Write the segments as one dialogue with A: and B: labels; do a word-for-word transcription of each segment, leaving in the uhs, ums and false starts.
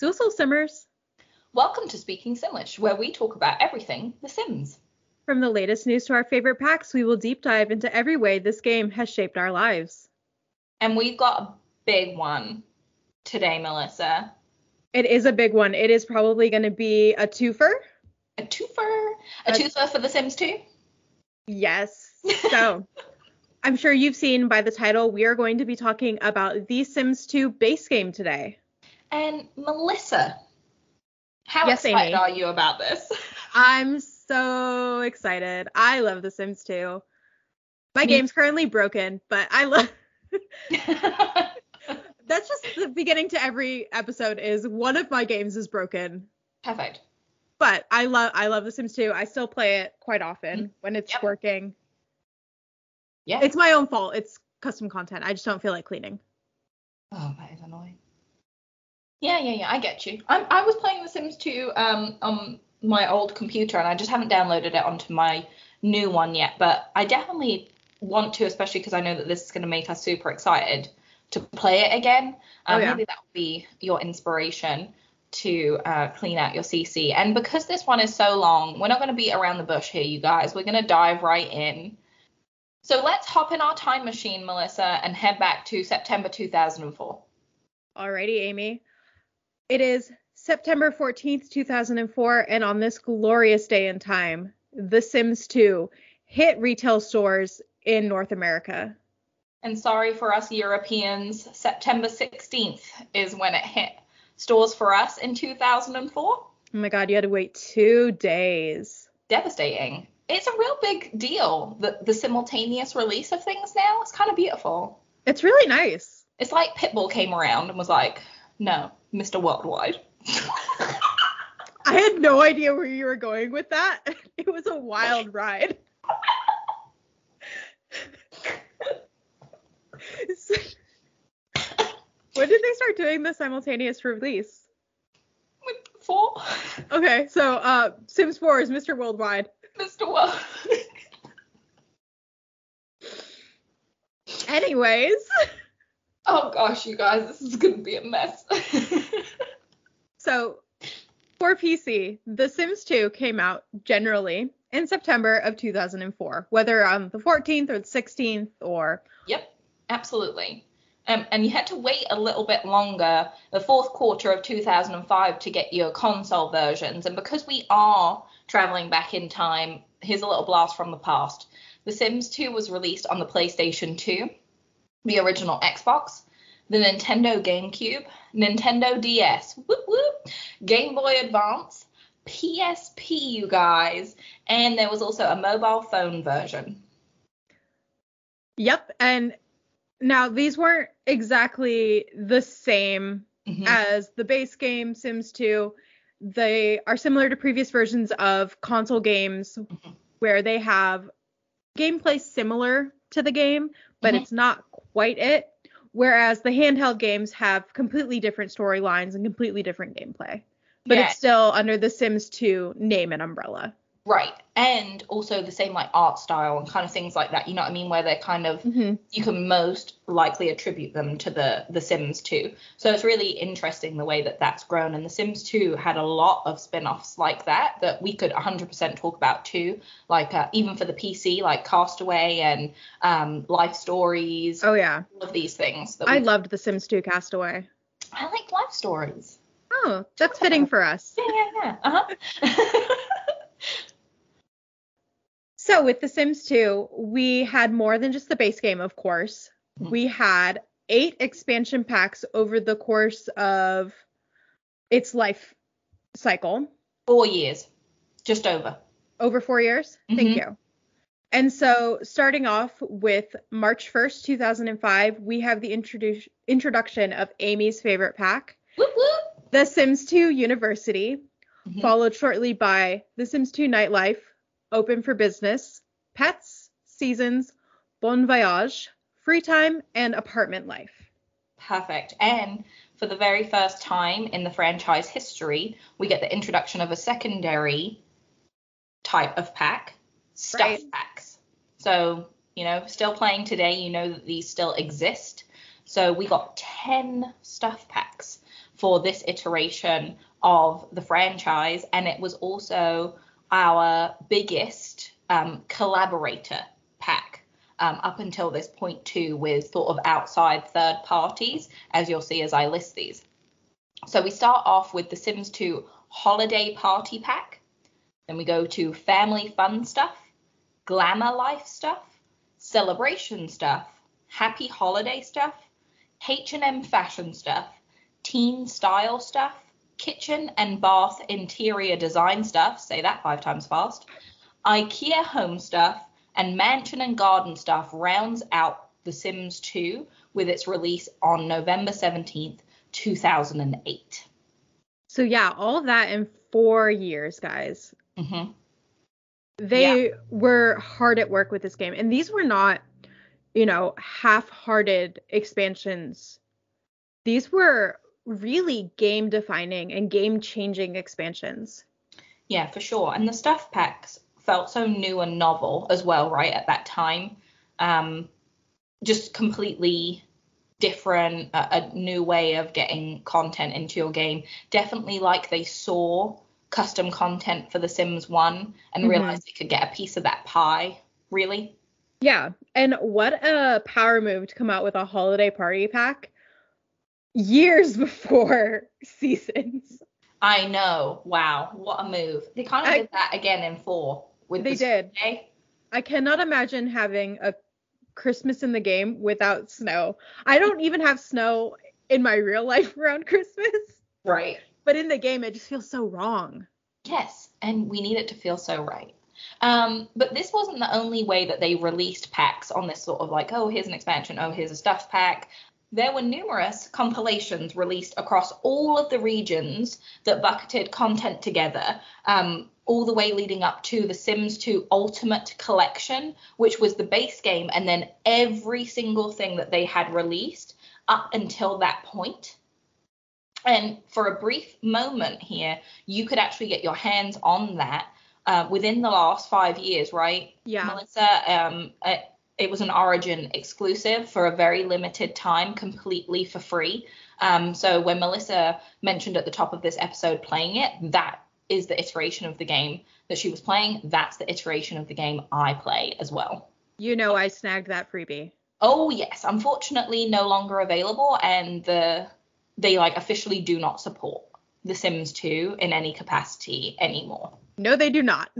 A: Susul Simmers.
B: Welcome to Speaking Simlish, where we talk about everything The Sims.
A: From the latest news to our favorite packs, we will deep dive into every way this game has shaped our lives.
B: And we've got a big one today, Melissa.
A: It is a big one. It is probably going to be a twofer.
B: A twofer? A, a twofer for The Sims two?
A: Yes. So, I'm sure you've seen by the title, we are going to be talking about The Sims two base game today.
B: And Melissa, how
A: yes,
B: excited
A: Amy.
B: are you about this?
A: I'm so excited. I love The Sims two. My Me. game's currently broken, but I love... That's just the beginning to every episode is one of my games is broken.
B: Perfect.
A: But I love I love The Sims two. I still play it quite often mm-hmm. when it's
B: yep.
A: working.
B: Yeah.
A: It's my own fault. It's custom content. I just don't feel like cleaning.
B: Oh, that is annoying. Yeah, yeah, yeah. I get you. I I was playing The Sims two um on my old computer and I just haven't downloaded it onto my new one yet. But I definitely want to, especially because I know that this is going to make us super excited to play it again. Um,
A: oh, yeah.
B: Maybe that will be your inspiration to uh, clean out your C C. And because this one is so long, we're not going to beat around the bush here, you guys. We're going to dive right in. So let's hop in our time machine, Melissa, and head back to September two thousand four.
A: Alrighty, Amy. It is September fourteenth, two thousand four, and on this glorious day in time, The Sims two hit retail stores in North America.
B: And sorry for us Europeans, September sixteenth is when it hit stores for us in two thousand four.
A: Oh my God, you had to wait two days.
B: Devastating. It's a real big deal, the, the simultaneous release of things now. It's kind of beautiful.
A: It's really nice.
B: It's like Pitbull came around and was like, no, Mister Worldwide.
A: I had no idea where you were going with that. It was a wild ride. When did they start doing the simultaneous release?
B: With four.
A: Okay, so uh, Sims four is Mister Worldwide.
B: Mister World.
A: Anyways.
B: Oh gosh, you guys, this is gonna be a mess.
A: So, for P C, The Sims two came out generally in September of two thousand four, whether on the fourteenth or the sixteenth or...
B: Yep, absolutely. Um, and you had to wait a little bit longer, the fourth quarter of two thousand five, to get your console versions. And because we are traveling back in time, here's a little blast from the past. The Sims two was released on the PlayStation two, the original Xbox, the Nintendo GameCube, Nintendo D S, whoop whoop, Game Boy Advance, P S P, you guys, and there was also a mobile phone version.
A: Yep, and now these weren't exactly the same mm-hmm. as the base game, Sims two. They are similar to previous versions of console games mm-hmm. where they have gameplay similar to the game, but mm-hmm. it's not quite it. Whereas the handheld games have completely different storylines and completely different gameplay. But yeah. It's still under the Sims two name and umbrella.
B: Right. And also the same like art style and kind of things like that. You know what I mean? Where they're kind of, mm-hmm. you can most likely attribute them to the, the Sims two. So it's really interesting the way that that's grown. And the Sims two had a lot of spin-offs like that that we could one hundred percent talk about too. Like uh, even for the P C, like Castaway and um, Life Stories.
A: Oh, yeah.
B: All of these things.
A: That I we... loved the Sims two Castaway.
B: I like Life Stories.
A: Oh, that's fitting for us.
B: Yeah, yeah, yeah. Uh-huh.
A: So with The Sims two, we had more than just the base game, of course. Mm-hmm. We had eight expansion packs over the course of its life cycle.
B: Four years. Just over.
A: Over four years? Mm-hmm. Thank you. And so starting off with March first, two thousand five, we have the introdu- introduction of Amy's favorite pack,
B: whoop, whoop.
A: The Sims two University, mm-hmm. followed shortly by The Sims two Nightlife, Open for Business, Pets, Seasons, Bon Voyage, Free Time, and Apartment Life.
B: Perfect. And for the very first time in the franchise history, we get the introduction of a secondary type of pack, stuff right. packs. So, you know, still playing today, you know that these still exist. So we got ten stuff packs for this iteration of the franchise, and it was also our biggest um, collaborator pack um, up until this point too, with sort of outside third parties, as you'll see as I list these. So we start off with the Sims two Holiday Party Pack, then we go to Family Fun Stuff, Glamour Life Stuff, Celebration Stuff, Happy Holiday Stuff, H and M Fashion Stuff, Teen Style Stuff, Kitchen and Bath Interior Design Stuff, say that five times fast, IKEA Home Stuff, and Mansion and Garden Stuff rounds out The Sims two with its release on November seventeenth, two thousand eight.
A: So yeah, all of that in four years, guys.
B: Mm-hmm.
A: They
B: yeah.
A: were hard at work with this game, and these were not, you know, half-hearted expansions. These were really game-defining and game-changing expansions.
B: Yeah, for sure. And the stuff packs felt so new and novel as well, right, at that time. Um, just completely different, a, a new way of getting content into your game. Definitely like they saw custom content for The Sims one and mm-hmm. realized they could get a piece of that pie, really.
A: Yeah, and what a power move to come out with a holiday party pack years before Seasons.
B: I know. Wow, what a move. They kind of I, did that again in four. With
A: they
B: the
A: did.
B: Day.
A: I cannot imagine having a Christmas in the game without snow. I don't even have snow in my real life around Christmas.
B: Right.
A: But in the game, it just feels so wrong.
B: Yes, and we need it to feel so right. Um, but this wasn't the only way that they released packs on this sort of like, oh, here's an expansion, oh, here's a stuff pack. There were numerous compilations released across all of the regions that bucketed content together, um, all the way leading up to the Sims two Ultimate Collection, which was the base game, and then every single thing that they had released up until that point. And for a brief moment here, you could actually get your hands on that uh, within the last five years, right?
A: Yeah.
B: Melissa, um, uh, it was an Origin exclusive for a very limited time, completely for free. Um, so when Melissa mentioned at the top of this episode playing it, that is the iteration of the game that she was playing. That's the iteration of the game I play as well.
A: You know, I snagged that freebie.
B: Oh, yes. Unfortunately, no longer available, and the they like officially do not support The Sims two in any capacity anymore.
A: No, they do not.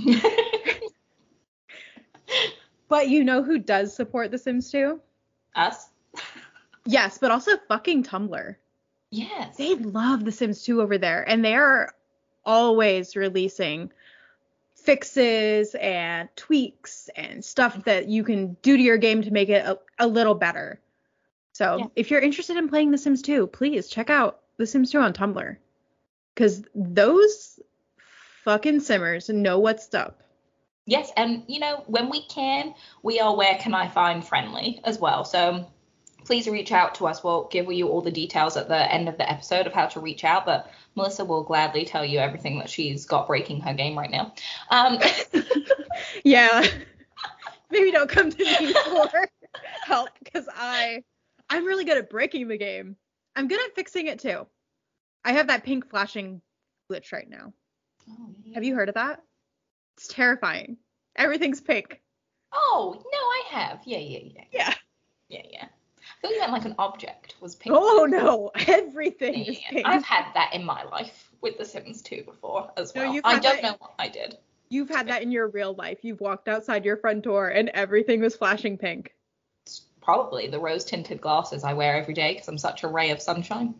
A: But you know who does support The Sims two?
B: Us?
A: Yes, but also fucking Tumblr.
B: Yes.
A: They love The Sims two over there, and they are always releasing fixes and tweaks and stuff that you can do to your game to make it a, a little better. So yeah. If you're interested in playing The Sims two, please check out The Sims two on Tumblr. Because those fucking simmers know what's up.
B: Yes, and, you know, when we can, we are Where Can I Find friendly as well. So please reach out to us. We'll give you all the details at the end of the episode of how to reach out. But Melissa will gladly tell you everything that she's got breaking her game right now. Um,
A: yeah. Maybe don't come to me for help, because I... I'm really good at breaking the game. I'm good at fixing it too. I have that pink flashing glitch right now.
B: Oh, yeah.
A: Have you heard of that? It's terrifying. Everything's pink.
B: Oh, no, I have. Yeah, yeah, yeah.
A: Yeah.
B: Yeah, yeah. I thought you meant like an object was pink.
A: Oh, no. Everything
B: yeah,
A: is
B: yeah.
A: pink.
B: I've had that in my life with The Sims two before as well.
A: No,
B: I don't know what I did.
A: You've had that in your real life. You've walked outside your front door and everything was flashing pink.
B: Probably the rose-tinted glasses I wear every day because I'm such a ray of sunshine.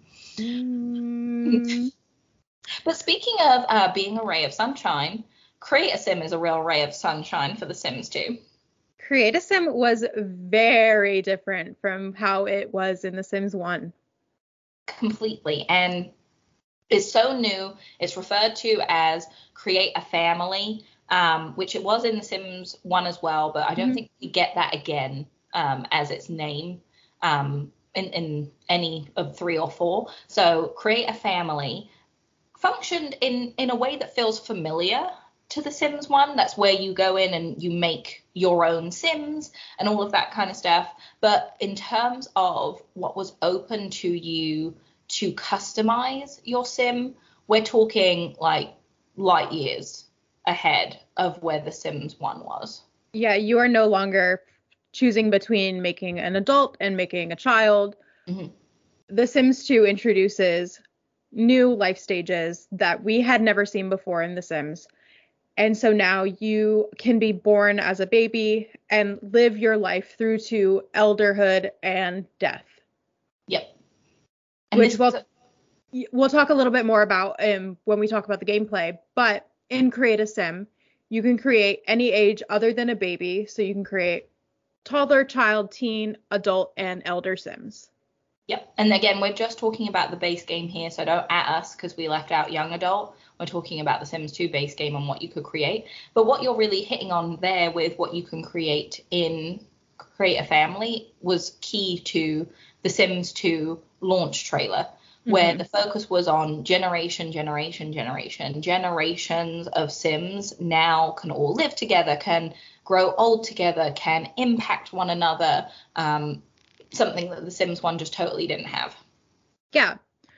A: Mm.
B: But speaking of uh, being a ray of sunshine, Create a Sim is a real ray of sunshine for The Sims two.
A: Create a Sim was very different from how it was in The Sims one.
B: Completely. And it's so new. It's referred to as Create a Family, um, which it was in The Sims one as well, but I don't mm-hmm. think we get that again. Um, as its name um, in, in any of three or four. So Create a Family functioned in, in a way that feels familiar to The Sims one. That's where you go in and you make your own Sims and all of that kind of stuff. But in terms of what was open to you to customize your sim, we're talking like light years ahead of where The Sims one was.
A: Yeah, you are no longer choosing between making an adult and making a child.
B: Mm-hmm.
A: The Sims two introduces new life stages that we had never seen before in The Sims. And so now you can be born as a baby and live your life through to elderhood and death.
B: Yep. And
A: which
B: this
A: we'll,
B: a-
A: we'll talk a little bit more about um, when we talk about the gameplay. But in Create a Sim, you can create any age other than a baby. So you can create toddler, child, teen, adult, and elder Sims.
B: Yep. And again, we're just talking about the base game here, so don't at us because we left out young adult. We're talking about the Sims two base game and what you could create. But what you're really hitting on there with what you can create in Create a Family was key to the Sims two launch trailer, where mm-hmm. the focus was on generation, generation, generation. Generations of Sims now can all live together, can grow old together, can impact one another. Um, something that The Sims one just totally didn't have.
A: Yeah.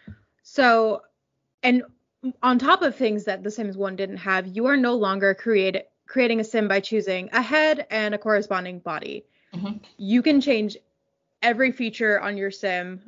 A: So, and on top of things that The Sims one didn't have, you are no longer create, creating a sim by choosing a head and a corresponding body.
B: Mm-hmm.
A: You can change every feature on your sim,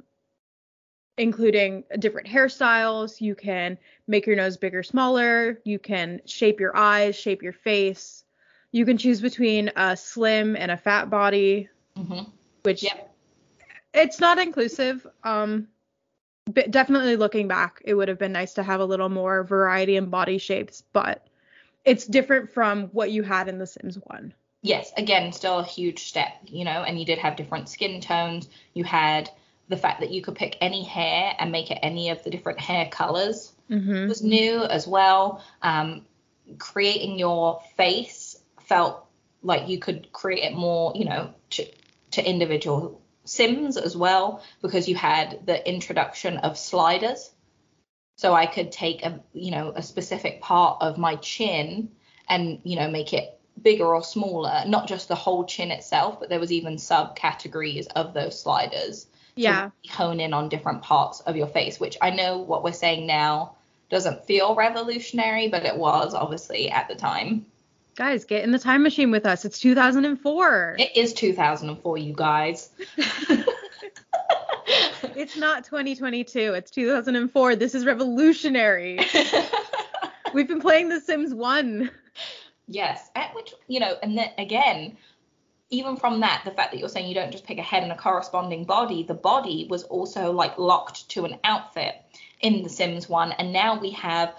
A: including different hairstyles. You can make your nose bigger, smaller. You can shape your eyes, shape your face. You can choose between a slim and a fat body,
B: mm-hmm.
A: which
B: yep.
A: It's not inclusive. Um, but definitely looking back, it would have been nice to have a little more variety in body shapes, but it's different from what you had in The Sims one.
B: Yes, again, still a huge step, you know, and you did have different skin tones. You had the fact that you could pick any hair and make it any of the different hair colors
A: mm-hmm.
B: was new as well. Um, creating your face felt like you could create it more, you know, to, to individual Sims as well, because you had the introduction of sliders. So I could take a, you know, a specific part of my chin and, you know, make it bigger or smaller, not just the whole chin itself, but there was even subcategories of those sliders.
A: Yeah.
B: To hone in on different parts of your face, which I know what we're saying now doesn't feel revolutionary, but it was obviously at the time.
A: Guys, get in the time machine with us. It's two thousand four.
B: It is two thousand four, you guys.
A: It's not twenty twenty-two. It's two thousand four. This is revolutionary. We've been playing The Sims one.
B: Yes. At which, you know, and then again, even from that, the fact that you're saying you don't just pick a head and a corresponding body, the body was also like locked to an outfit in The Sims one. And now we have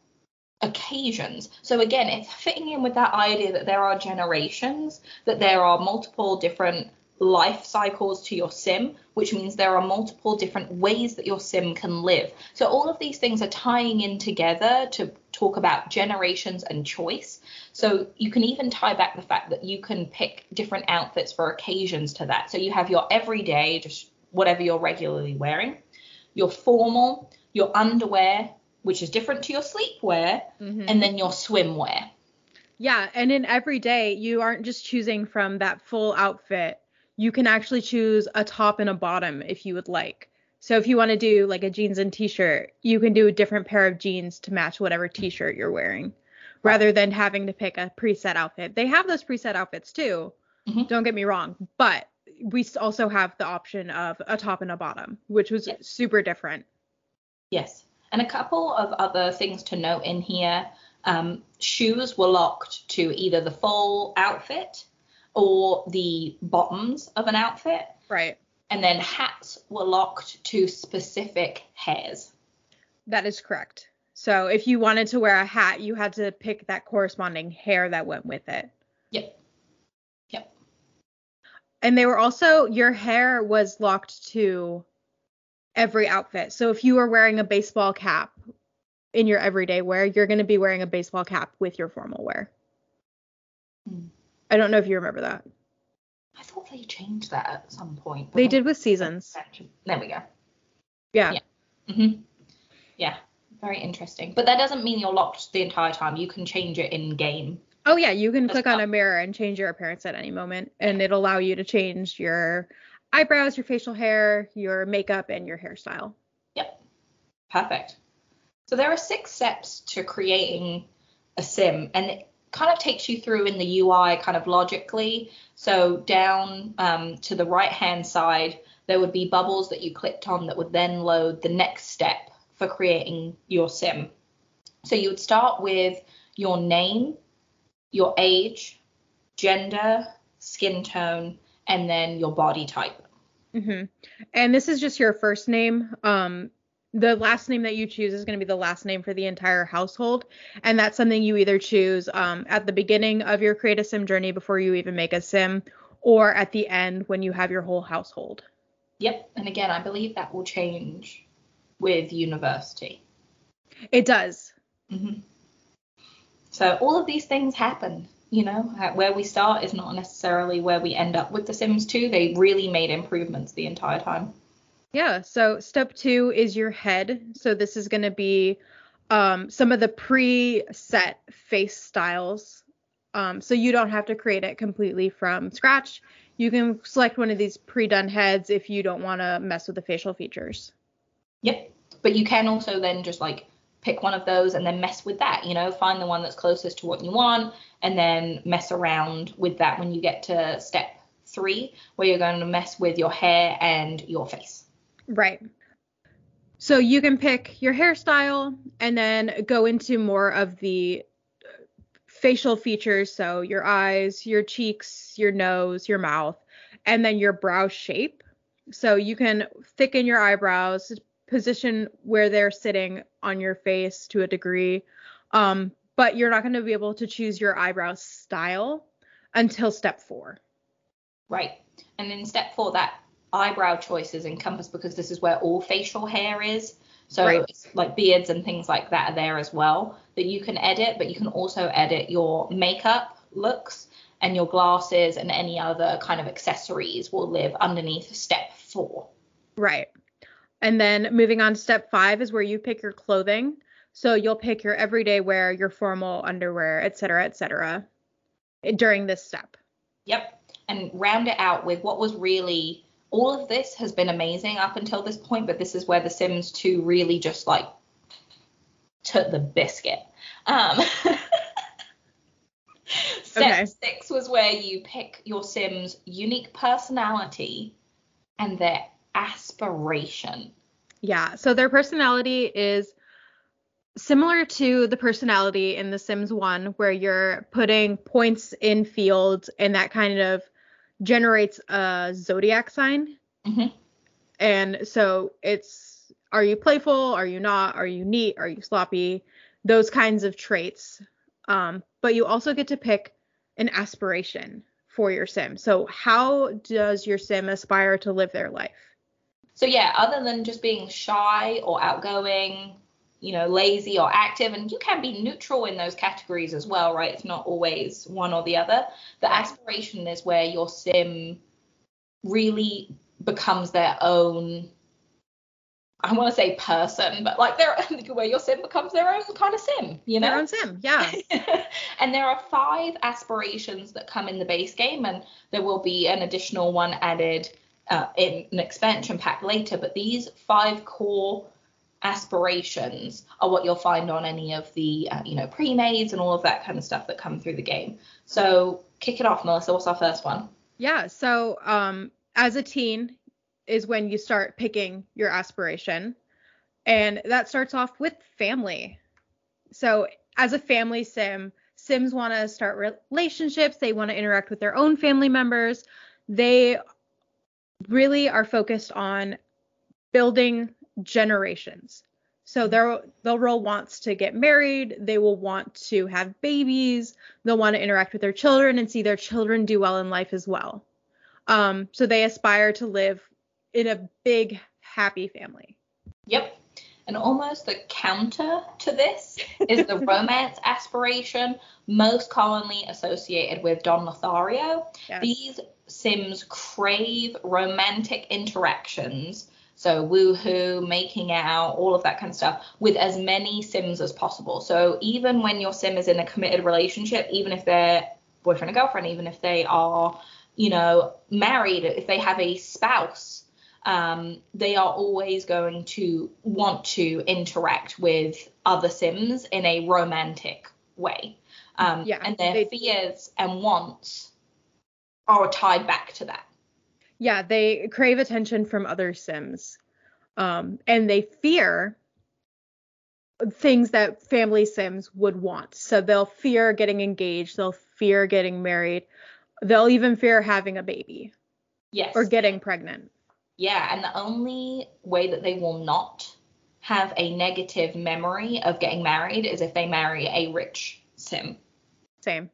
B: occasions. So again, it's fitting in with that idea that there are generations, that there are multiple different life cycles to your sim, which means there are multiple different ways that your sim can live. So all of these things are tying in together to talk about generations and choice. So you can even tie back the fact that you can pick different outfits for occasions to that. So you have your everyday, just whatever you're regularly wearing, your formal, your underwear, which is different to your sleepwear, mm-hmm. and then your swimwear.
A: Yeah, and in every day, you aren't just choosing from that full outfit. You can actually choose a top and a bottom if you would like. So if you want to do like a jeans and t-shirt, you can do a different pair of jeans to match whatever t-shirt you're wearing, rather than having to pick a preset outfit. They have those preset outfits too, mm-hmm. don't get me wrong, but we also have the option of a top and a bottom, which was yes. super different.
B: Yes. And a couple of other things to note in here. Um, shoes were locked to either the full outfit or the bottoms of an outfit.
A: Right.
B: And then hats were locked to specific hairs.
A: That is correct. So if you wanted to wear a hat, you had to pick that corresponding hair that went with it.
B: Yep. Yep.
A: And they were also, your hair was locked to every outfit. So if you were wearing a baseball cap in your everyday wear, you're going to be wearing a baseball cap with your formal wear. Hmm. I don't know if you remember that.
B: I thought they changed that at some point.
A: They did with seasons.
B: There we go.
A: Yeah.
B: Yeah. Mm-hmm. Yeah. Very interesting. But that doesn't mean you're locked the entire time. You can change it in game.
A: Oh yeah, you can click on a mirror and change your appearance at any moment, and it'll allow you to change your eyebrows, your facial hair, your makeup, and your hairstyle.
B: Yep. Perfect. So there are six steps to creating a sim, and it kind of takes you through in the U I kind of logically. So down um, to the right hand side, there would be bubbles that you clicked on that would then load the next step for creating your sim. So you would start with your name, your age, gender, skin tone, and then your body type.
A: Mm-hmm. And this is just your first name. Um, the last name that you choose is going to be the last name for the entire household. And that's something you either choose um, at the beginning of your Create a Sim journey before you even make a sim, or at the end when you have your whole household.
B: Yep. And again, I believe that will change with university.
A: It does.
B: Mm-hmm. So all of these things happen. You know, where we start is not necessarily where we end up with The Sims two. They really made improvements the entire time.
A: Yeah. So step two is your head. So this is going to be um, some of the preset face styles. Um, so you don't have to create it completely from scratch. You can select one of these pre-done heads if you don't want to mess with the facial features.
B: Yep. But you can also then just like pick one of those and then mess with that, you know, find the one that's closest to what you want and then mess around with that when you get to step three, where you're going to mess with your hair and your face.
A: Right. So you can pick your hairstyle and then go into more of the facial features. So your eyes, your cheeks, your nose, your mouth, and then your brow shape. So you can thicken your eyebrows, position where they're sitting on your face to a degree. Um, but you're not going to be able to choose your eyebrow style until step four.
B: Right. And in step four, that eyebrow choice is encompassed because this is where all facial hair is. So right. It's like beards and things like that are there as well that you can edit, but you can also edit your makeup looks, and your glasses and any other kind of accessories will live underneath step four.
A: Right. And then moving on to step five is where you pick your clothing. So you'll pick your everyday wear, your formal underwear, et cetera, et cetera, during this step.
B: Yep. And round it out with what was really, all of this has been amazing up until this point, but this is where The Sims two really just like took the biscuit. Um, step okay. six was where you pick your Sims' unique personality and their aspiration.
A: Yeah, so their personality is similar to the personality in The Sims one, where you're putting points in fields and that kind of generates a zodiac sign.
B: Mm-hmm.
A: And so it's, are you playful? Are you not? Are you neat? Are you sloppy? Those kinds of traits. Um, but you also get to pick an aspiration for your Sim. So how does your Sim aspire to live their life?
B: So yeah, other than just being shy or outgoing, you know, lazy or active, and you can be neutral in those categories as well, right? It's not always one or the other. The aspiration is where your Sim really becomes their own, I want to say person, but like their where your Sim becomes their own kind of Sim, you know?
A: Their own Sim, yeah.
B: And there are five aspirations that come in the base game, and there will be an additional one added uh, in an expansion pack later. But these five core aspirations are what you'll find on any of the, uh, you know, pre-mades and all of that kind of stuff that come through the game. So kick it off, Melissa. What's our first one?
A: Yeah, so um, as a teen is when you start picking your aspiration. And that starts off with family. So as a family Sim, Sims want to start relationships. They want to interact with their own family members. They really are focused on building generations. So they'll they'll wants to get married. They will want to have babies. They'll want to interact with their children and see their children do well in life as well. Um, so they aspire to live in a big, happy family.
B: Yep. And almost the counter to this is the romance aspiration, most commonly associated with Don Lothario. Yes. These Sims crave romantic interactions, so woohoo, making out, all of that kind of stuff, with as many Sims as possible. So even when your Sim is in a committed relationship, even if they're boyfriend and girlfriend, even if they are, you know, married, if they have a spouse, um, they are always going to want to interact with other Sims in a romantic way. Um,
A: Yeah,
B: and their
A: they-
B: fears and wants are tied back to that.
A: Yeah, they crave attention from other Sims. Um, and they fear things that family Sims would want. So they'll fear getting engaged, they'll fear getting married, they'll even fear having a baby.
B: Yes.
A: Or getting pregnant.
B: Yeah, and the only way that they will not have a negative memory of getting married is if they marry a rich Sim.
A: Same.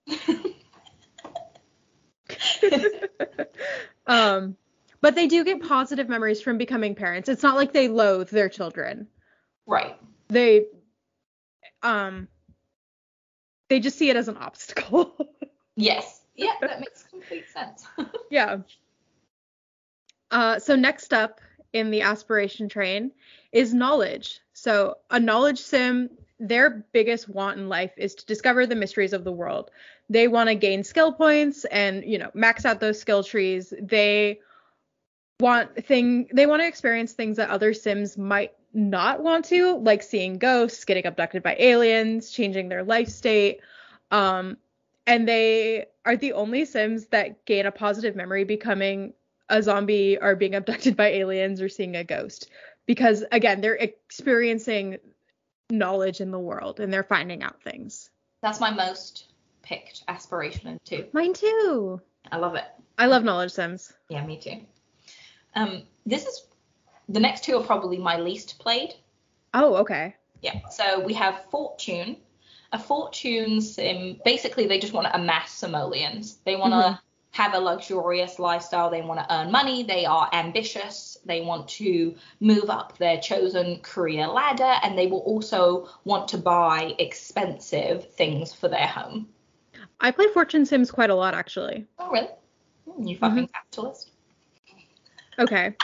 A: um, but they do get positive memories from becoming parents. It's not like they loathe their children.
B: Right.
A: They, um, they just see it as an obstacle.
B: Yes. Yeah, that makes complete sense.
A: Yeah. Uh, so next up in the aspiration train is knowledge. So a knowledge sim, their biggest want in life is to discover the mysteries of the world. They want to gain skill points and, you know, max out those skill trees. They want thing they want to experience things that other sims might not want to, like seeing ghosts, getting abducted by aliens, changing their life state. Um, and they are the only sims that gain a positive memory becoming a zombie or being abducted by aliens or seeing a ghost, because again, they're experiencing knowledge in the world and they're finding out things.
B: That's my most picked aspiration too.
A: Mine too.
B: I love it.
A: I love knowledge sims.
B: Yeah, me too. Um, this is the next two are probably my least played.
A: Oh, okay.
B: Yeah. So we have Fortune. A Fortune sim, basically they just want to amass simoleons. They want to mm-hmm. have a luxurious lifestyle. They want to earn money. They are ambitious. They want to move up their chosen career ladder, and they will also want to buy expensive things for their home.
A: I play Fortune Sims quite a lot, actually.
B: Oh, really? You fucking mm-hmm. capitalist.
A: Okay.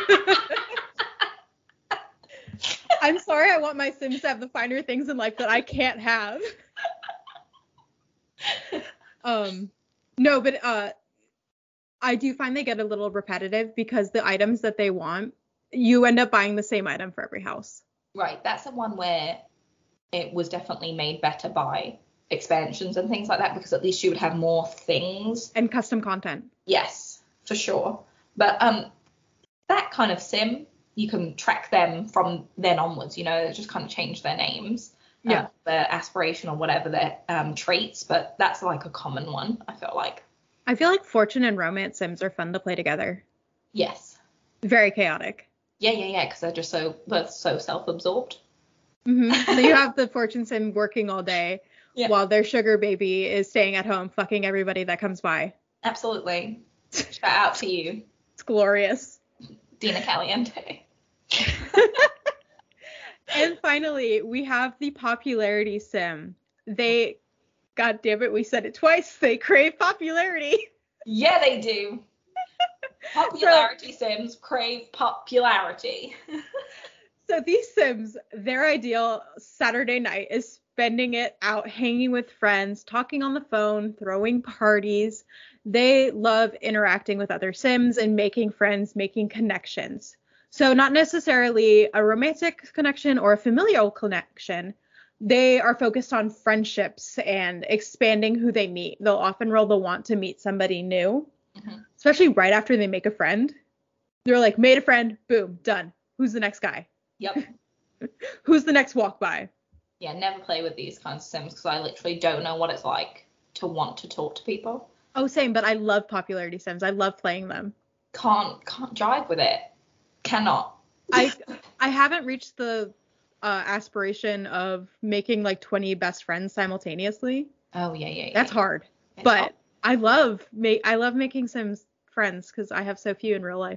A: I'm sorry, I want my Sims to have the finer things in life that I can't have. um, no, but uh, I do find they get a little repetitive because the items that they want, you end up buying the same item for every house.
B: Right, that's the one where it was definitely made better by expansions and things like that, because at least you would have more things.
A: And custom content.
B: Yes, for sure. But um, that kind of sim, you can track them from then onwards, you know, just kind of change their names,
A: yeah,
B: uh, their aspiration or whatever their um, traits, but that's like a common one, I feel like.
A: I feel like Fortune and Romance Sims are fun to play together.
B: Yes.
A: Very chaotic.
B: Yeah, yeah, yeah, because they're just so, they're so self-absorbed.
A: Mm-hmm. So you have the Fortune Sim working all day yeah. while their sugar baby is staying at home fucking everybody that comes by.
B: Absolutely. Shout out to you.
A: It's glorious.
B: Dina Caliente.
A: And finally, we have the popularity sim. They, god damn it, we said it twice. They crave popularity.
B: Yeah, they do. Popularity so, sims crave popularity.
A: So these sims, their ideal Saturday night is spending it out hanging with friends, talking on the phone, throwing parties. They love interacting with other sims and making friends, making connections. So not necessarily a romantic connection or a familial connection. They are focused on friendships and expanding who they meet. They'll often roll the want to meet somebody new, mm-hmm. especially right after they make a friend. They're like, made a friend, boom, done. Who's the next guy?
B: Yep.
A: Who's the next walk by?
B: Yeah, never play with these kinds of sims because I literally don't know what it's like to want to talk to people.
A: Oh, same, but I love popularity sims. I love playing them.
B: Can't can't jive with it. Cannot.
A: I I haven't reached the uh, aspiration of making like twenty best friends simultaneously.
B: Oh yeah, yeah. yeah.
A: That's hard. It's but hard. I love make I love making Sims friends because I have so few in real life.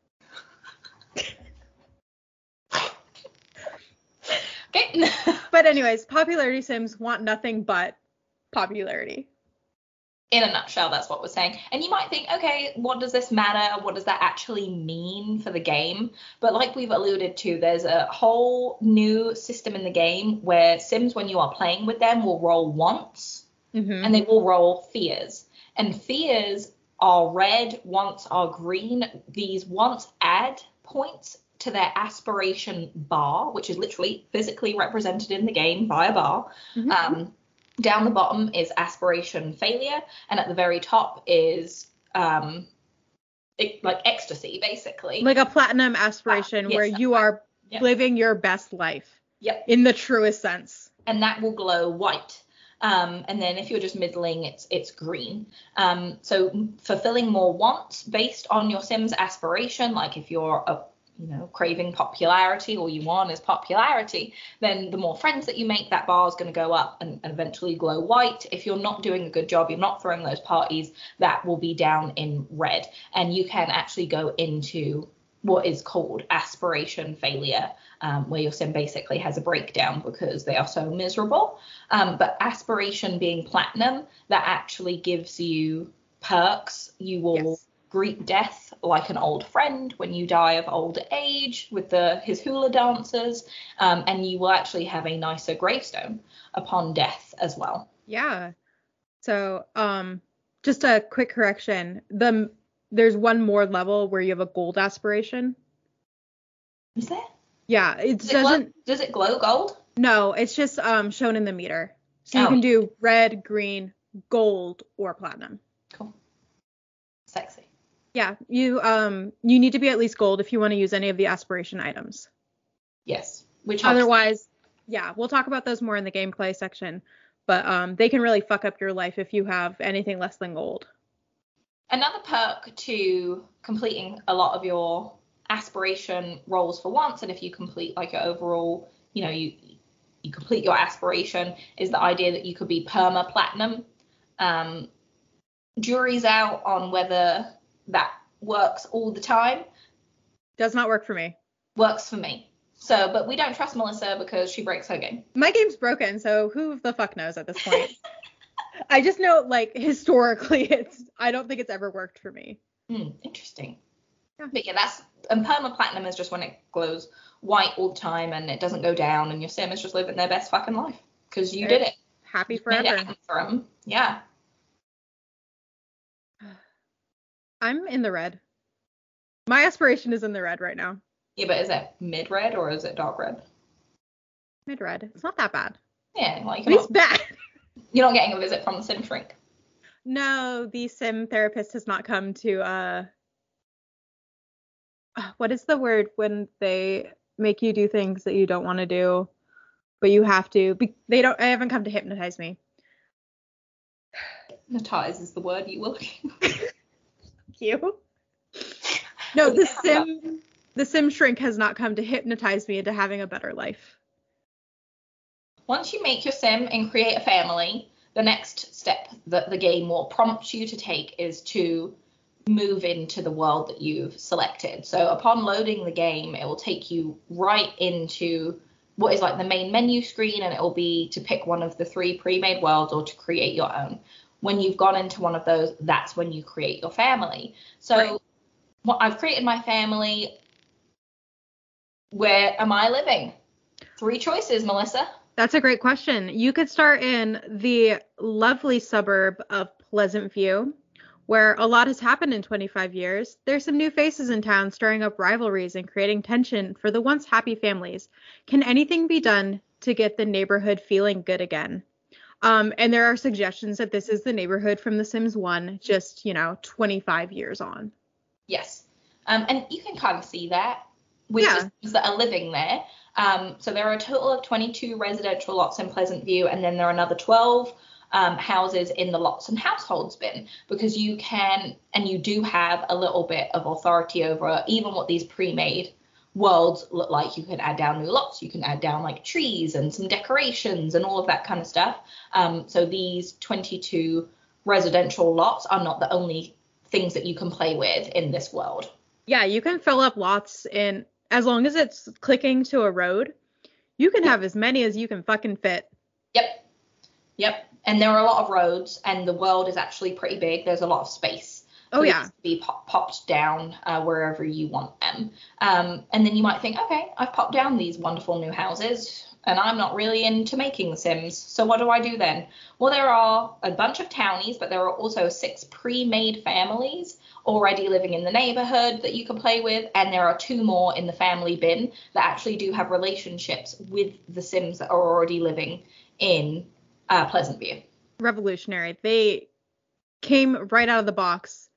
B: Okay.
A: But anyways, popularity Sims want nothing but popularity.
B: In a nutshell, that's what we're saying. And you might think, okay, what does this matter? What does that actually mean for the game? But like we've alluded to, there's a whole new system in the game where Sims, when you are playing with them, will roll wants, mm-hmm. and they will roll fears. And fears are red, wants are green. These wants add points to their aspiration bar, which is literally physically represented in the game by a bar. Mm-hmm. Um, down the bottom is aspiration failure, and at the very top is um, it, like ecstasy, basically.
A: Like a platinum aspiration uh, yes, where you are yep. living your best life.
B: Yep.
A: In the truest sense.
B: And that will glow white. Um, and then if you're just middling, it's it's green. Um, so fulfilling more wants based on your Sim's aspiration, like if you're a you know craving popularity, all you want is popularity, then the more friends that you make, that bar is going to go up and, and eventually glow white. If you're not doing a good job, you're not throwing those parties, that will be down in red. And you can actually go into what is called aspiration failure, um, where your Sim basically has a breakdown because they are so miserable. Um, but aspiration being platinum, that actually gives you perks. You will yes. greet death like an old friend when you die of old age with the his hula dancers, um, and you will actually have a nicer gravestone upon death as well.
A: Yeah. So um, just a quick correction. The There's one more level where you have a gold aspiration.
B: Is there?
A: Yeah, it
B: does
A: doesn't.
B: It glow, does it glow gold?
A: No, it's just um shown in the meter. So
B: oh.
A: you can do red, green, gold, or platinum.
B: Cool. Sexy.
A: Yeah, you um you need to be at least gold if you want to use any of the aspiration items.
B: Yes. Which
A: otherwise, yeah, we'll talk about those more in the gameplay section. But um they can really fuck up your life if you have anything less than gold.
B: Another perk to completing a lot of your aspiration roles for once, and if you complete like your overall, you know, you you complete your aspiration, is the idea that you could be perma platinum. Um, jury's out on whether that works all the time.
A: Does not work for me.
B: Works for me. So, but we don't trust Melissa because she breaks her game.
A: My game's broken, so who the fuck knows at this point? I just know, like, historically, it's. I don't think it's ever worked for me.
B: Hmm, interesting. Yeah. But yeah, that's and perma platinum is just when it glows white all the time and it doesn't go down, and your Sim is just living their best fucking life because you They're did it.
A: Happy
B: you
A: forever.
B: Made it happen for them. Yeah.
A: I'm in the red. My aspiration is in the red right now.
B: Yeah, but is it mid red or is it dark red?
A: Mid red. It's not that bad.
B: Yeah, like
A: it's not, bad.
B: You're not getting a visit from the Sim shrink.
A: No, the Sim therapist has not come to uh what is the word when they make you do things that you don't want to do, but you have to? Be- they don't. I haven't come to hypnotize me.
B: Hypnotize is the word you were looking.
A: You. No, the Sim, the Sim shrink has not come to hypnotize me into having a better life.
B: Once you make your Sim and create a family, the next step that the game will prompt you to take is to move into the world that you've selected. So upon loading the game, it will take you right into what is like the main menu screen, and it will be to pick one of the three pre-made worlds or to create your own. When you've gone into one of those, that's when you create your family. So right. Well, I've created my family. Where am I living? Three choices, Melissa.
A: That's a great question. You could start in the lovely suburb of Pleasant View, where a lot has happened in twenty-five years. There's some new faces in town stirring up rivalries and creating tension for the once happy families. Can anything be done to get the neighborhood feeling good again? Um, and there are suggestions that this is the neighborhood from The Sims one, just, you know, twenty-five years on.
B: Yes. Um, and you can kind of see that with
A: yeah.
B: the Sims that are living there. Um, so there are a total of twenty-two residential lots in Pleasant View, and then there are another twelve um, houses in the lots and households bin, because you can, and you do have a little bit of authority over even what these pre-made worlds look like. You can add down new lots, you can add down like trees and some decorations and all of that kind of stuff. Um, so these twenty-two residential lots are not the only things that you can play with in this world.
A: Yeah, you can fill up lots in, as long as it's clicking to a road, you can yep. have as many as you can fucking fit.
B: Yep. Yep. And there are a lot of roads, and the world is actually pretty big. There's a lot of space.
A: Oh, yeah.
B: To be pop- popped down uh, wherever you want them. Um, and then you might think, okay, I've popped down these wonderful new houses. and I'm not really into making The Sims. So what do I do then? Well, there are a bunch of townies, but there are also six pre-made families already living in the neighborhood that you can play with, and there are two more in the family bin that actually do have relationships with the Sims that are already living in uh, Pleasant View.
A: Revolutionary. They came right out of the box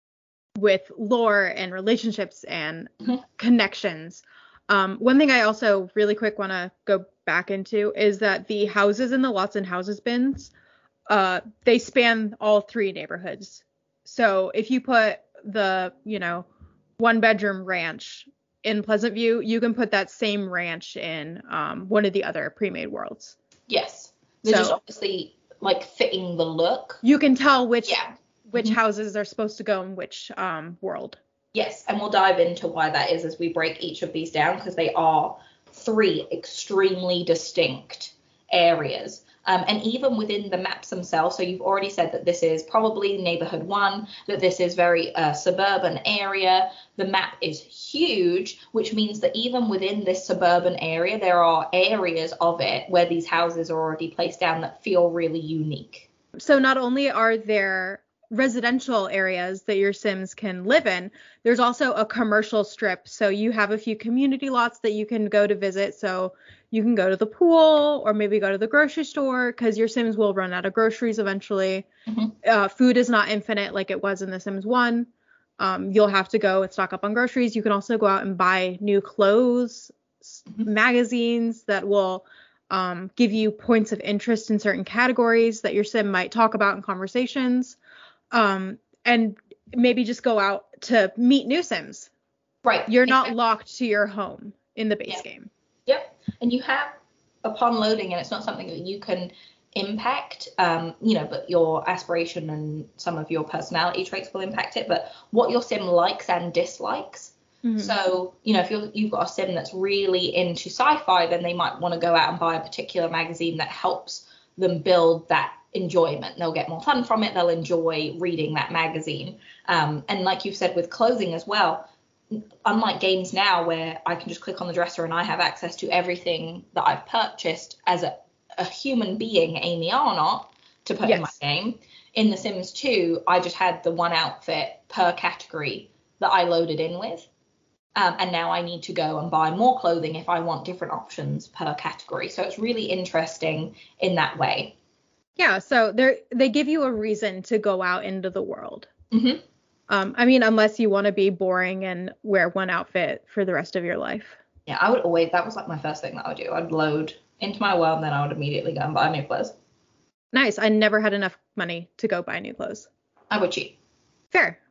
A: with lore and relationships and mm-hmm. connections. Um, one thing I also really quick want to go back into is that the houses in the Lots and Houses bins, uh, they span all three neighborhoods. So if you put the, you know, one bedroom ranch in Pleasant View, you can put that same ranch in um, one of the other pre-made worlds.
B: Yes. They're so, just obviously like fitting the look.
A: You can tell which
B: yeah.
A: which
B: mm-hmm.
A: houses are supposed to go in which um, world.
B: Yes, and we'll dive into why that is as we break each of these down, because they are three extremely distinct areas. Um, and even within the maps themselves, so you've already said that this is probably neighborhood one, that this is very uh, suburban area. The map is huge, which means that even within this suburban area, there are areas of it where these houses are already placed down that feel really unique.
A: So not only are there residential areas that your Sims can live in, there's also a commercial strip. So you have a few community lots that you can go to visit. So you can go to the pool or maybe go to the grocery store, because your Sims will run out of groceries eventually. Mm-hmm. Uh, food is not infinite like it was in The Sims one. Um, you'll have to go and stock up on groceries. You can also go out and buy new clothes, mm-hmm. magazines that will um, give you points of interest in certain categories that your Sim might talk about in conversations. Um, and maybe just go out to meet new Sims.
B: Right.
A: You're not exactly. locked to your home in the base
B: yeah.
A: game.
B: Yep. And you have, upon loading, and it's not something that you can impact, um, you know, but your aspiration and some of your personality traits will impact it, but what your Sim likes and dislikes. Mm-hmm. So, you know, if you're, you've got a Sim that's really into sci-fi, then they might want to go out and buy a particular magazine that helps them build that enjoyment. They'll get more fun from it. They'll enjoy reading that magazine. Um, and like you've said with clothing as well, unlike games now where I can just click on the dresser and I have access to everything that I've purchased as a, a human being, Amy Arnott, to put yes. in my game, in The Sims two, I just had the one outfit per category that I loaded in with. Um, and now I need to go and buy more clothing if I want different options per category. So it's really interesting in that way.
A: Yeah, so they they give you a reason to go out into the world.
B: Mm-hmm.
A: Um, I mean, unless you want to be boring and wear one outfit for the rest of your life.
B: Yeah, I would always, that was like my first thing that I would do. I'd load into my world and then I would immediately go and buy new clothes.
A: Nice. I never had enough money to go buy new clothes.
B: I would cheat.
A: Fair.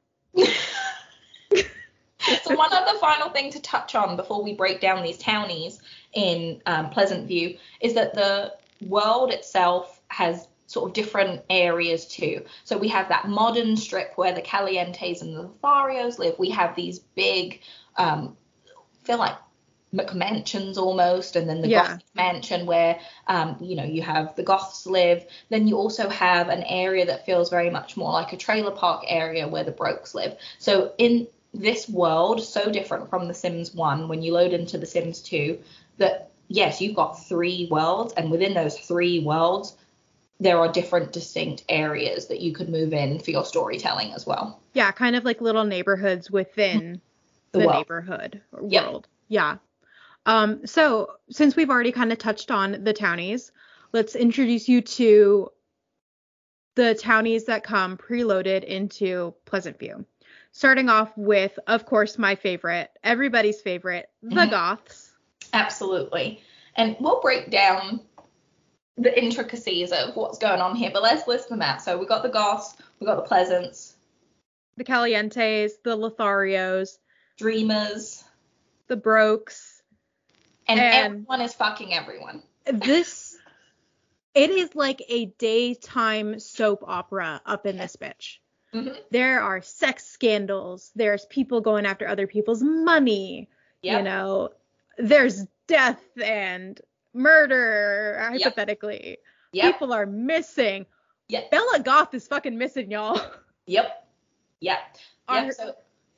B: So one other final thing to touch on before we break down these townies in um, Pleasant View is that the world itself has sort of different areas too. So we have that modern strip where the Calientes and the Lotharios live. We have these big, um, feel like McMansions almost, and then the yeah. Gothic mansion where, um, you know, you have the Goths live. Then you also have an area that feels very much more like a trailer park area where the Brokes live. So in this world, so different from The Sims one, when you load into The Sims two, that yes, you've got three worlds, and within those three worlds, there are different distinct areas that you could move in for your storytelling as well.
A: Yeah, kind of like little neighborhoods within the, the neighborhood or
B: yep.
A: world. Yeah. Um, so since we've already kind of touched on the townies, let's introduce you to the townies that come preloaded into Pleasant View. Starting off with, of course, my favorite, everybody's favorite, the mm-hmm. Goths.
B: Absolutely. And we'll break down the intricacies of what's going on here, but let's list them out. So we've got the Goths, we've got the Pleasants,
A: the Calientes, the Lotharios,
B: Dreamers,
A: the Brokes,
B: and, and everyone is fucking everyone.
A: This, it is like a daytime soap opera up in this bitch.
B: Mm-hmm.
A: There are sex scandals. There's people going after other people's money.
B: Yep.
A: You know, there's death and murder, hypothetically.
B: Yep.
A: People are missing.
B: Yep.
A: Bella Goth is fucking missing, y'all.
B: Yep. Yep.
A: Our,
B: yep. So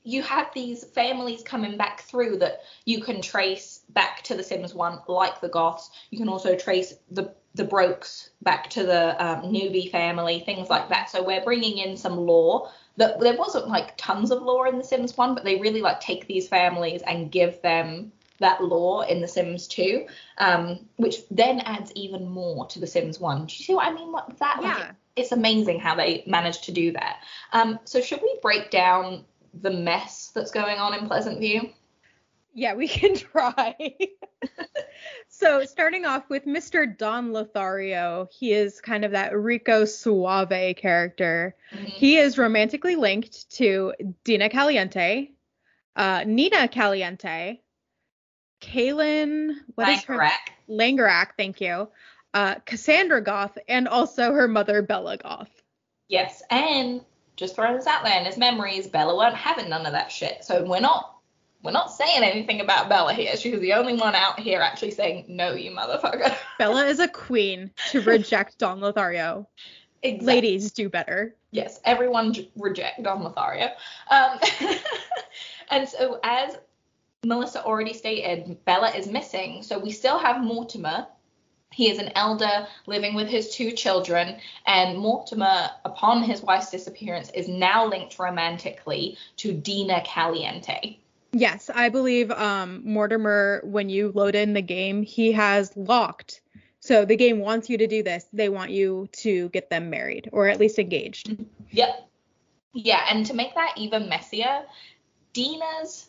B: you have these families coming back through that you can trace back to The Sims one, like the Goths. You can also trace the the Brokes back to the um, Newbie family, things like that. So we're bringing in some lore. That there wasn't like tons of lore in The Sims one, but they really like take these families and give them that lore in The Sims two, um, which then adds even more to The Sims one. Do you see what I mean with that?
A: Yeah.
B: Like, it, it's amazing how they managed to do that. Um, so should we break down the mess that's going on in Pleasant View?
A: Yeah, we can try. So starting off with Mister Don Lothario, he is kind of that Rico Suave character. Mm-hmm. He is romantically linked to Dina Caliente, uh, Nina Caliente, Kaylin, what
B: Langerak.
A: is her? Langerak, thank you. Uh, Cassandra Goth, and also her mother, Bella Goth.
B: Yes, and just throwing this out there in his memories, Bella weren't having none of that shit. So we're not we're not saying anything about Bella here. She was the only one out here actually saying, no, you motherfucker.
A: Bella is a queen to reject Don Lothario. Exactly. Ladies, do better.
B: Yes, everyone j- reject Don Lothario. Um, and so as Melissa already stated, Bella is missing. So we still have Mortimer. He is an elder living with his two children, and Mortimer, upon his wife's disappearance, is now linked romantically to Dina Caliente.
A: Yes, I believe um, Mortimer, when you load in the game, he has locked. So the game wants you to do this. They want you to get them married, or at least engaged.
B: Yep. Yeah, and to make that even messier, Dina's...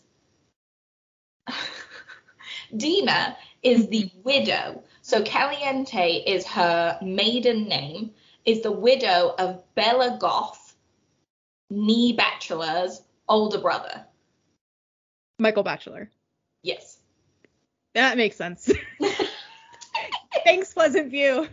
B: Dina is the widow. So Caliente is her maiden name, is the widow of Bella Goth, Nee Bachelor's older brother.
A: Michael Bachelor.
B: Yes.
A: That makes sense. Thanks, Pleasant View.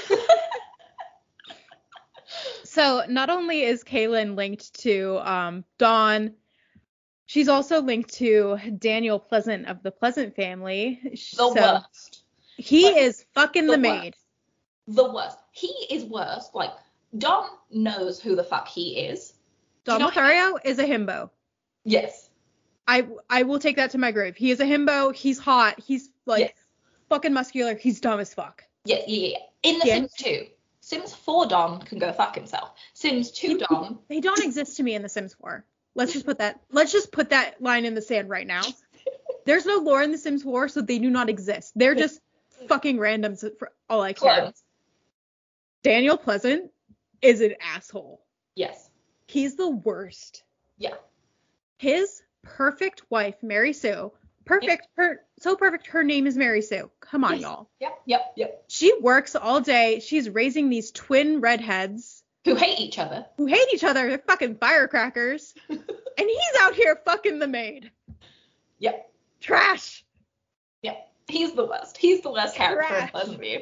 A: So not only is Kaylin linked to um, Dawn, she's also linked to Daniel Pleasant of the Pleasant family.
B: The
A: so
B: worst.
A: He but is fucking the, the maid.
B: The worst. He is worse. Like, Dawn knows who the fuck he is.
A: Don Lothario is a himbo.
B: Yes.
A: I I will take that to my grave. He is a himbo. He's hot. He's like yes. fucking muscular. He's dumb as fuck.
B: Yeah, yeah, yeah. In The yeah. Sims two, Sims four Don can go fuck himself. Sims two Don.
A: They don't exist to me in The Sims four. Let's just put that. Let's just put that line in the sand right now. There's no lore in The Sims four, so they do not exist. They're just fucking randoms for all I care. Close. Daniel Pleasant is an asshole.
B: Yes.
A: He's the worst.
B: Yeah.
A: His perfect wife, Mary Sue. Perfect. Yep. Her so perfect. Her name is Mary Sue. Come on, yes. y'all.
B: Yep. Yep. Yep.
A: She works all day. She's raising these twin redheads
B: who hate each other.
A: Who hate each other. They're fucking firecrackers. And he's out here fucking the maid.
B: Yep.
A: Trash.
B: Yep. He's the worst. He's the worst character
A: Trash.
B: in Pleasant View.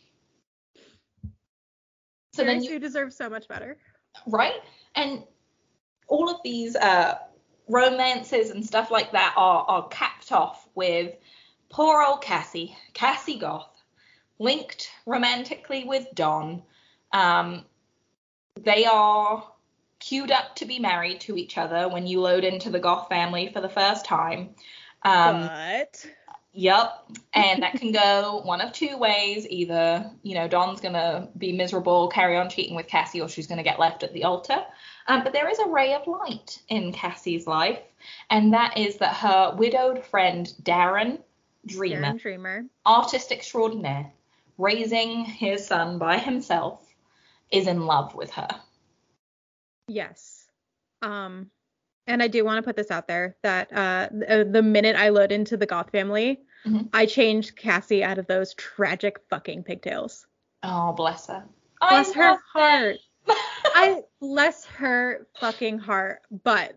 B: So
A: Mary
B: then you
A: Sue deserves so much better.
B: Right? And all of these uh romances and stuff like that are, are capped off with poor old Cassie, Cassie Goth, linked romantically with Don. Um, they are queued up to be married to each other when you load into the Goth family for the first time. Um,
A: what?
B: Yep. And that can go one of two ways. Either, you know, Don's going to be miserable, carry on cheating with Cassie, or she's going to get left at the altar. Um, but there is a ray of light in Cassie's life, and that is that her widowed friend, Darren Dreamer,
A: Darren Dreamer,
B: artist extraordinaire, raising his son by himself, is in love with her.
A: Yes. Um, and I do want to put this out there that uh, the, the minute I load into the Goth family, mm-hmm. I changed Cassie out of those tragic fucking pigtails.
B: Oh, bless her.
A: Bless
B: I
A: her heart. I bless her fucking heart, but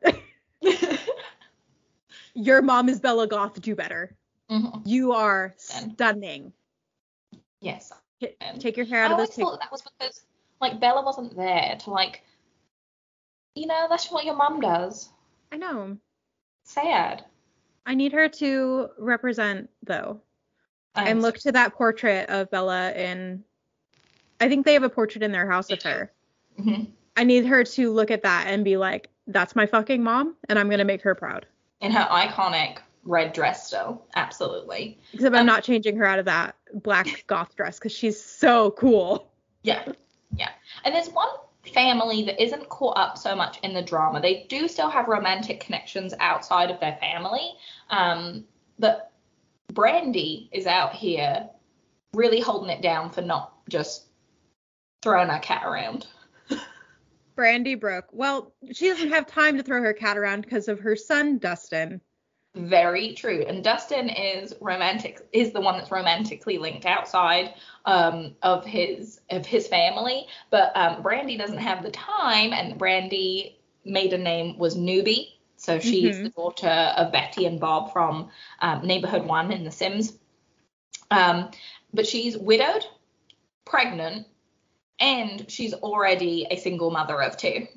A: your mom is Bella Goth. Do better.
B: Mm-hmm.
A: You are stunning.
B: Yes.
A: T- take your hair out
B: I
A: of those
B: pigtails. I always thought that was because, like, Bella wasn't there to, like, you know, that's what your mom does.
A: I know.
B: Sad.
A: I need her to represent, though.
B: I
A: and look to that portrait of Bella in, I think they have a portrait in their house of her.
B: Mm-hmm.
A: I need her to look at that and be like, that's my fucking mom, and I'm going to make her proud.
B: In her iconic red dress still. Absolutely.
A: Except I'm um, not changing her out of that black goth dress because she's so cool.
B: Yeah. Yeah. And there's one family that isn't caught up so much in the drama. They do still have romantic connections outside of their family. Um, but Brandy is out here really holding it down for not just throwing her cat around.
A: Brandy Brooke. Well, she doesn't have time to throw her cat around because of her son, Dustin.
B: Very true. And Dustin is romantic, is the one that's romantically linked outside um, of his of his family. But um, Brandy doesn't have the time, and Brandy maiden name was Newbie. So she's mm-hmm. the daughter of Betty and Bob from um, Neighborhood One in The Sims. Um, but she's widowed, pregnant, and she's already a single mother of two.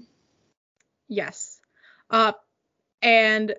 A: Yes. Uh, and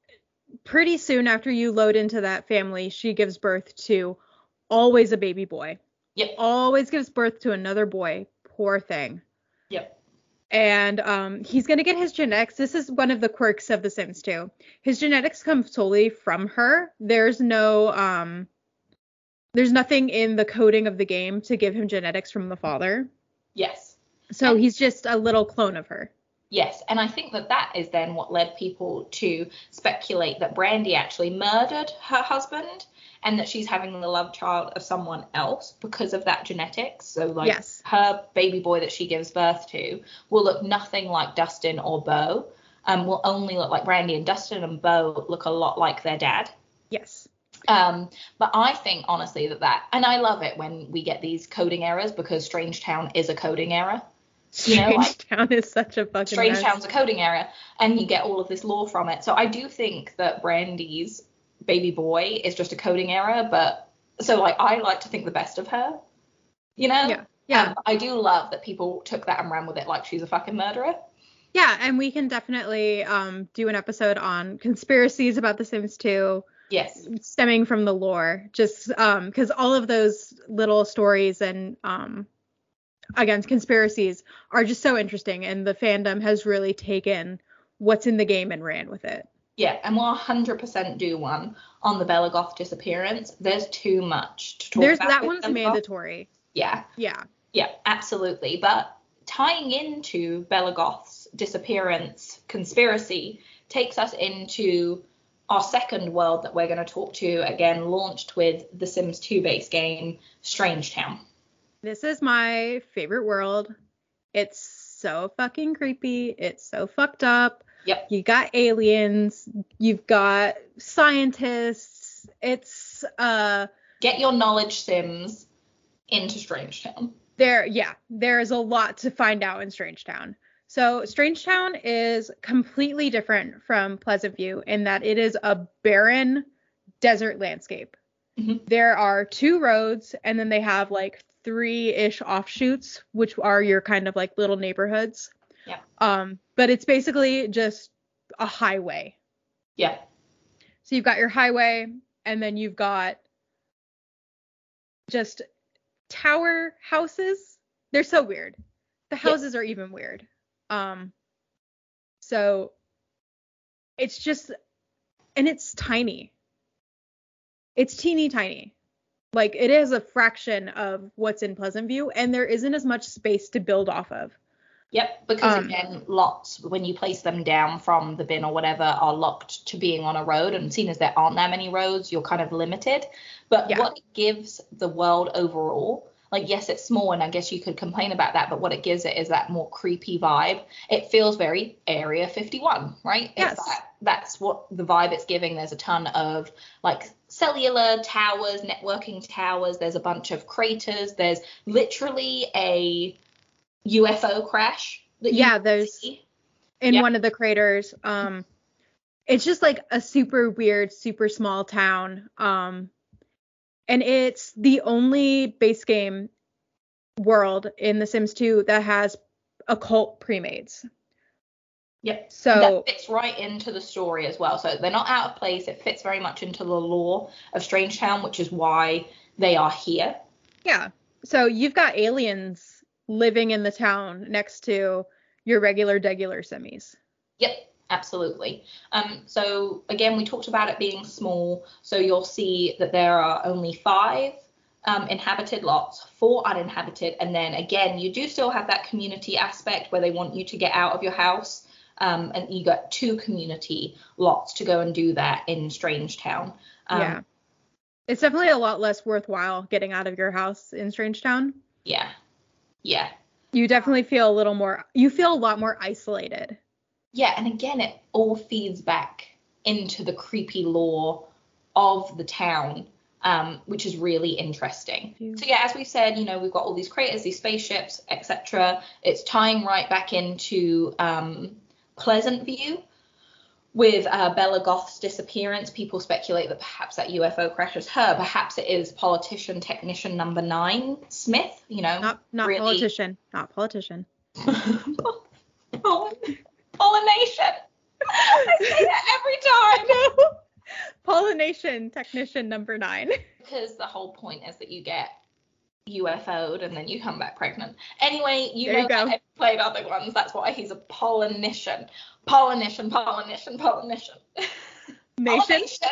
A: pretty soon after you load into that family, she gives birth to always a baby boy.
B: Yep.
A: Always gives birth to another boy. Poor thing.
B: Yep.
A: And um, he's going to get his genetics. This is one of the quirks of The Sims two. His genetics come solely from her. There's no, um, there's nothing in the coding of the game to give him genetics from the father.
B: Yes.
A: So
B: and,
A: he's just a little clone of her.
B: Yes. And I think that that is then what led people to speculate that Brandy actually murdered her husband and that she's having the love child of someone else because of that genetics. So like
A: yes.
B: her baby boy that she gives birth to will look nothing like Dustin or Beau. Um, will only look like Brandy, and Dustin and Beau look a lot like their dad.
A: Yes.
B: Um, but I think honestly that that, and I love it when we get these coding errors because Strangetown is a coding error.
A: You know, Strangetown like, is such a fucking
B: Strangetown's a coding error, and you get all of this lore from it. So I do think that Brandy's baby boy is just a coding error, but so like I like to think the best of her, you know?
A: Yeah. Yeah.
B: Um, I do love that people took that and ran with it like she's a fucking murderer.
A: Yeah, and we can definitely um do an episode on conspiracies about The Sims two.
B: Yes.
A: Stemming from the lore, just um because all of those little stories and um against conspiracies are just so interesting, and the fandom has really taken what's in the game and ran with it.
B: Yeah, and we'll one hundred percent do one on the Bella Goth disappearance. There's too much to talk
A: There's,
B: about.
A: That one's mandatory.
B: Yeah.
A: Yeah.
B: Yeah, absolutely. But tying into Bella Goth's disappearance conspiracy takes us into our second world that we're going to talk to, again, launched with the Sims two base game, Strangetown.
A: This is my favorite world. It's so fucking creepy. It's so fucked up.
B: Yep.
A: You got aliens. You've got scientists. It's uh.
B: Get your knowledge Sims into Strangetown.
A: There, yeah, there is a lot to find out in Strangetown. So Strangetown is completely different from Pleasant View in that it is a barren desert landscape.
B: Mm-hmm.
A: There are two roads, and then they have like three-ish offshoots, which are your kind of like little neighborhoods.
B: Yeah.
A: Um, but it's basically just a highway.
B: Yeah.
A: So you've got your highway, and then you've got just tower houses. They're so weird. The houses yeah. are even weird. Um, so it's just, and it's tiny. It's teeny tiny. Like it is a fraction of what's in Pleasant View, and there isn't as much space to build off of.
B: Yep, because
A: um,
B: again, lots, when you place them down from the bin or whatever, are locked to being on a road, and seeing as there aren't that many roads, you're kind of limited. But
A: yeah.
B: what it gives the world overall, like, yes, it's small, and I guess you could complain about that, but what it gives it is that more creepy vibe. It feels very Area fifty-one, right?
A: Yes.
B: It's that, that's what the vibe it's giving. There's a ton of, like, cellular towers, networking towers. There's a bunch of craters. There's literally a U F O crash. That
A: yeah, there's
B: see.
A: in
B: yep.
A: one of the craters. Um, it's just like a super weird, super small town. Um, and it's the only base game world in The Sims two that has occult pre-mades.
B: Yep.
A: So
B: that fits right into the story as well. So they're not out of place. It fits very much into the lore of Strangetown, which is why they are here.
A: Yeah. So you've got aliens living in the town next to your regular degular semis.
B: Yep, absolutely. Um, so again, we talked about it being small. So you'll see that there are only five um, inhabited lots, four uninhabited, and then again, you do still have that community aspect where they want you to get out of your house. Um, and you got two community lots to go and do that in Strangetown. Um,
A: yeah. It's definitely a lot less worthwhile getting out of your house in Strangetown.
B: Yeah. Yeah.
A: You definitely feel a little more, you feel a lot more isolated.
B: Yeah, and again, it all feeds back into the creepy lore of the town, um, which is really interesting. So yeah, as we said, you know, we've got all these craters, these spaceships, et cetera. It's tying right back into um, Pleasant View. With uh, Bella Goth's disappearance, people speculate that perhaps that U F O crash is her. Perhaps it is politician technician number nine, Smith. You know,
A: not not
B: really...
A: politician, not politician.
B: Pollination. I say that every time.
A: Pollination technician number nine.
B: Because the whole point is that you get U F O'd and then you come back pregnant. Anyway, you
A: there
B: know
A: you go.
B: that I've played other ones. That's why he's a pollination. Pollination, pollination, pollination.
A: Nation?
B: Pollination.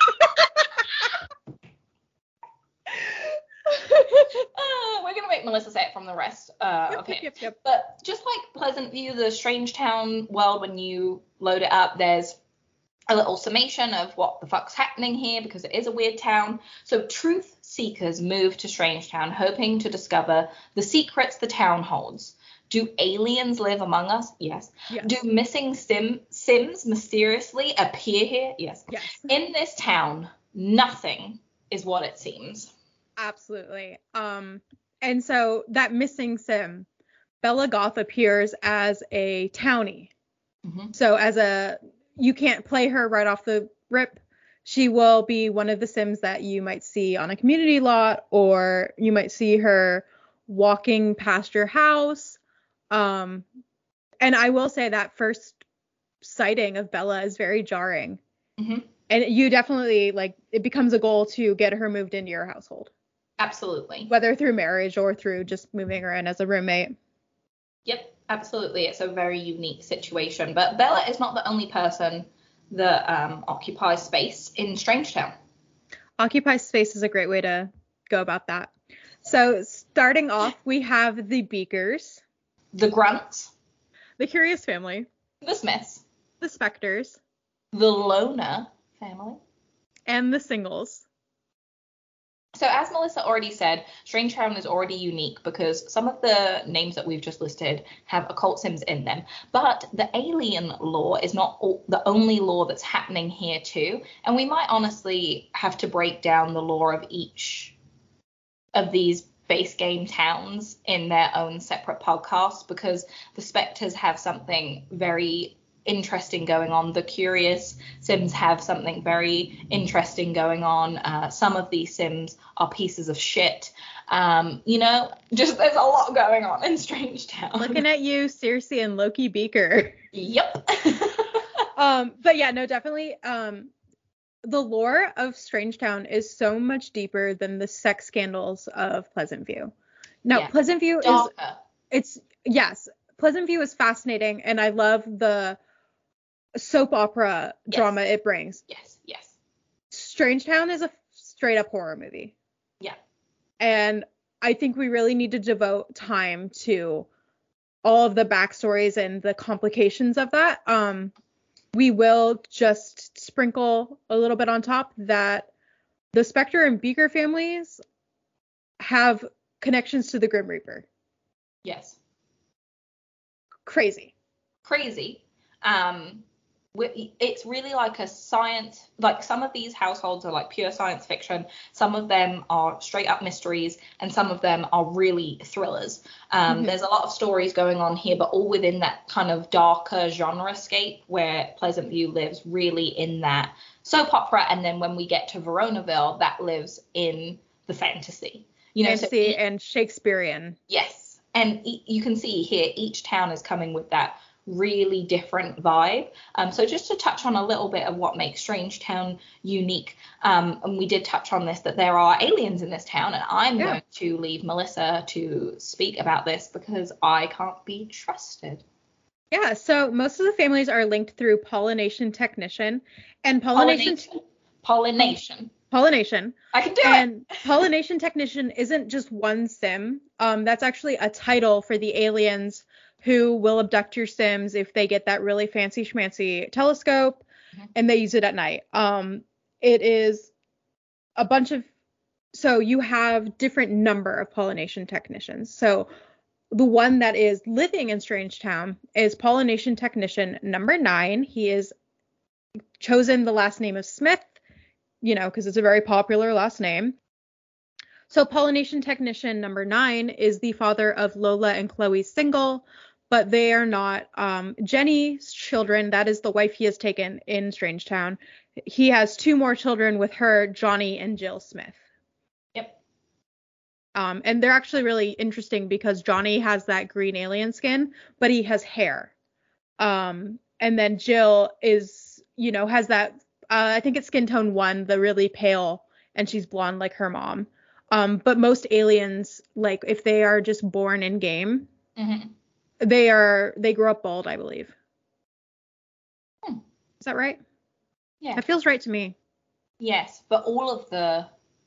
B: uh, we're going to make Melissa say it from the rest uh,
A: yep,
B: of him.
A: Yep, yep.
B: But just like Pleasant View, the Strangetown world, when you load it up, there's a little summation of what the fuck's happening here because it is a weird town. So truth seekers move to Strangetown hoping to discover the secrets the town holds. Do aliens live among us? Yes.
A: yes.
B: Do missing sim Sims mysteriously appear here? Yes.
A: Yes.
B: In this town, nothing is what it seems.
A: Absolutely. Um, and so that missing Sim, Bella Goth appears as a townie.
B: Mm-hmm.
A: So as a, you can't play her right off the rip. She will be one of the Sims that you might see on a community lot, or you might see her walking past your house. Um, and I will say that first sighting of Bella is very jarring.
B: Mm-hmm.
A: And you definitely, like, it becomes a goal to get her moved into your household.
B: Absolutely.
A: Whether through marriage or through just moving her in as a roommate.
B: Yep, absolutely. It's a very unique situation. But Bella is not the only person that um, occupies space in Strangetown.
A: Occupy space is a great way to go about that. So starting off, we have the Beakers.
B: The Grunts.
A: The Curious Family.
B: The Smiths.
A: The Spectres.
B: The Loner family.
A: And the Singles.
B: So as Melissa already said, Strangetown is already unique because some of the names that we've just listed have occult sims in them. But the alien lore is not all, the only lore that's happening here too. And we might honestly have to break down the lore of each of these base game towns in their own separate podcasts because the Spectres have something very interesting going on. The Curious Sims have something very interesting going on. Uh, some of these Sims are pieces of shit. Um, you know, just there's a lot going on in Strangetown.
A: Looking at you, Circe and Loki Beaker.
B: Yep.
A: um, but yeah, no, definitely. Um, the lore of Strangetown is so much deeper than the sex scandals of Pleasant View. Now,
B: yeah.
A: Pleasant View
B: Darker.
A: is, it's, yes, Pleasant View is fascinating, and I love the soap opera
B: yes.
A: drama it brings.
B: Yes, yes.
A: Strangetown is a straight up horror movie.
B: Yeah.
A: And I think we really need to devote time to all of the backstories and the complications of that. Um, we will just sprinkle a little bit on top that the Spectre and Beaker families have connections to the Grim Reaper.
B: Yes.
A: Crazy.
B: Crazy. Um, it's really like a science, like some of these households are like pure science fiction. Some of them are straight up mysteries and some of them are really thrillers. Um, mm-hmm. There's a lot of stories going on here, but all within that kind of darker genre scape where Pleasant View lives really in that soap opera. And then when we get to Veronaville, that lives in the fantasy. You know,
A: fantasy
B: so
A: and Shakespearean.
B: Yes. And e- you can see here, each town is coming with that really different vibe. Um, so just to touch on a little bit of what makes Strangetown unique, um, and we did touch on this, that there are aliens in this town, and I'm yeah. going to leave Melissa to speak about this because I can't be trusted.
A: Yeah, so most of the families are linked through pollination technician and pollination
B: Pollination. Pollination.
A: pollination.
B: I can do
A: and
B: it.
A: pollination technician isn't just one sim. Um, that's actually a title for the aliens who will abduct your sims if they get that really fancy schmancy telescope mm-hmm. and they use it at night. Um, it is a bunch of so you have different number of pollination technicians. So the one that is living in Strangetown is pollination technician number nine. He is chosen the last name of Smith, you know, because it's a very popular last name. So pollination technician number nine is the father of Lola and Chloe Single, but they are not um, Jenny's children. That is the wife he has taken in Strangetown. He has two more children with her, Johnny and Jill Smith.
B: Yep.
A: Um, and they're actually really interesting because Johnny has that green alien skin, but he has hair. Um, and then Jill is, you know, has that, uh, I think it's skin tone one, the really pale, and she's blonde like her mom. Um, but most aliens, like if they are just born in game, mm-hmm. they are, they grow up bald, I believe. Hmm. Is that right?
B: Yeah.
A: That feels right to me.
B: Yes, but all of the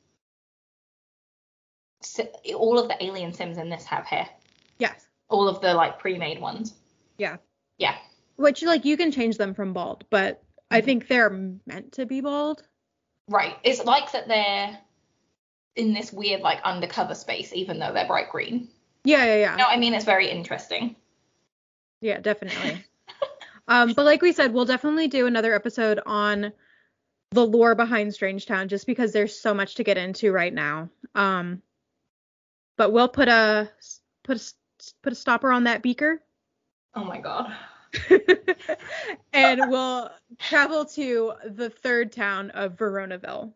B: all of the alien sims in this have hair.
A: Yes.
B: All of the like pre-made ones.
A: Yeah.
B: Yeah.
A: Which like you can change them from bald, but mm-hmm. I think they're meant to be bald.
B: Right. It's like that they're in this weird like undercover space, even though they're bright green.
A: Yeah, yeah, yeah.
B: No, I mean it's very interesting.
A: Yeah, definitely. um, but like we said, we'll definitely do another episode on the lore behind Strangetown, just because there's so much to get into right now. Um, but we'll put a put a put a stopper on that beaker.
B: Oh my god.
A: And we'll travel to the third town of Veronaville.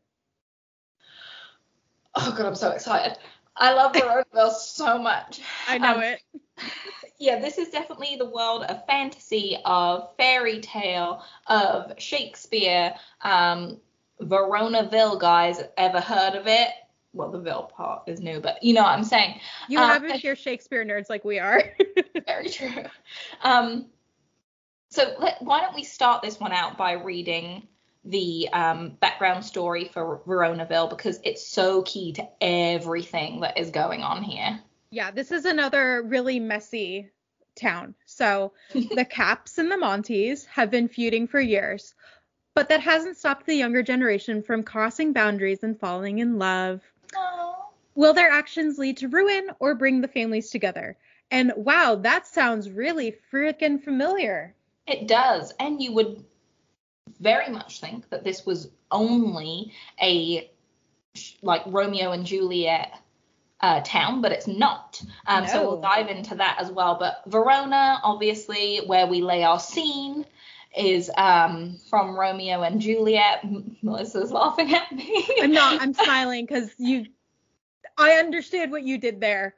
B: Oh god, I'm so excited. I love Veronaville so much.
A: I know
B: um,
A: it.
B: Yeah, this is definitely the world of fantasy, of fairy tale, of Shakespeare. Um, Veronaville, guys, ever heard of it? Well, the Ville part is new, but you know what I'm saying.
A: You um, have if you're Shakespeare nerds like we are.
B: Very true. Um, so let, why don't we start this one out by reading the um, background story for Veronaville, because it's so key to everything that is going on here.
A: Yeah, this is another really messy town. So the Caps and the Montes have been feuding for years, but that hasn't stopped the younger generation from crossing boundaries and falling in love.
B: Aww.
A: Will their actions lead to ruin or bring the families together? And wow, that sounds really freaking familiar.
B: It does. And you would very much think that this was only a like Romeo and Juliet uh, town, but it's not. Um, no. So we'll dive into that as well. But Verona, obviously, where we lay our scene, is um, from Romeo and Juliet. Melissa's laughing at me.
A: I'm not. I'm smiling because you. I understood what you did there.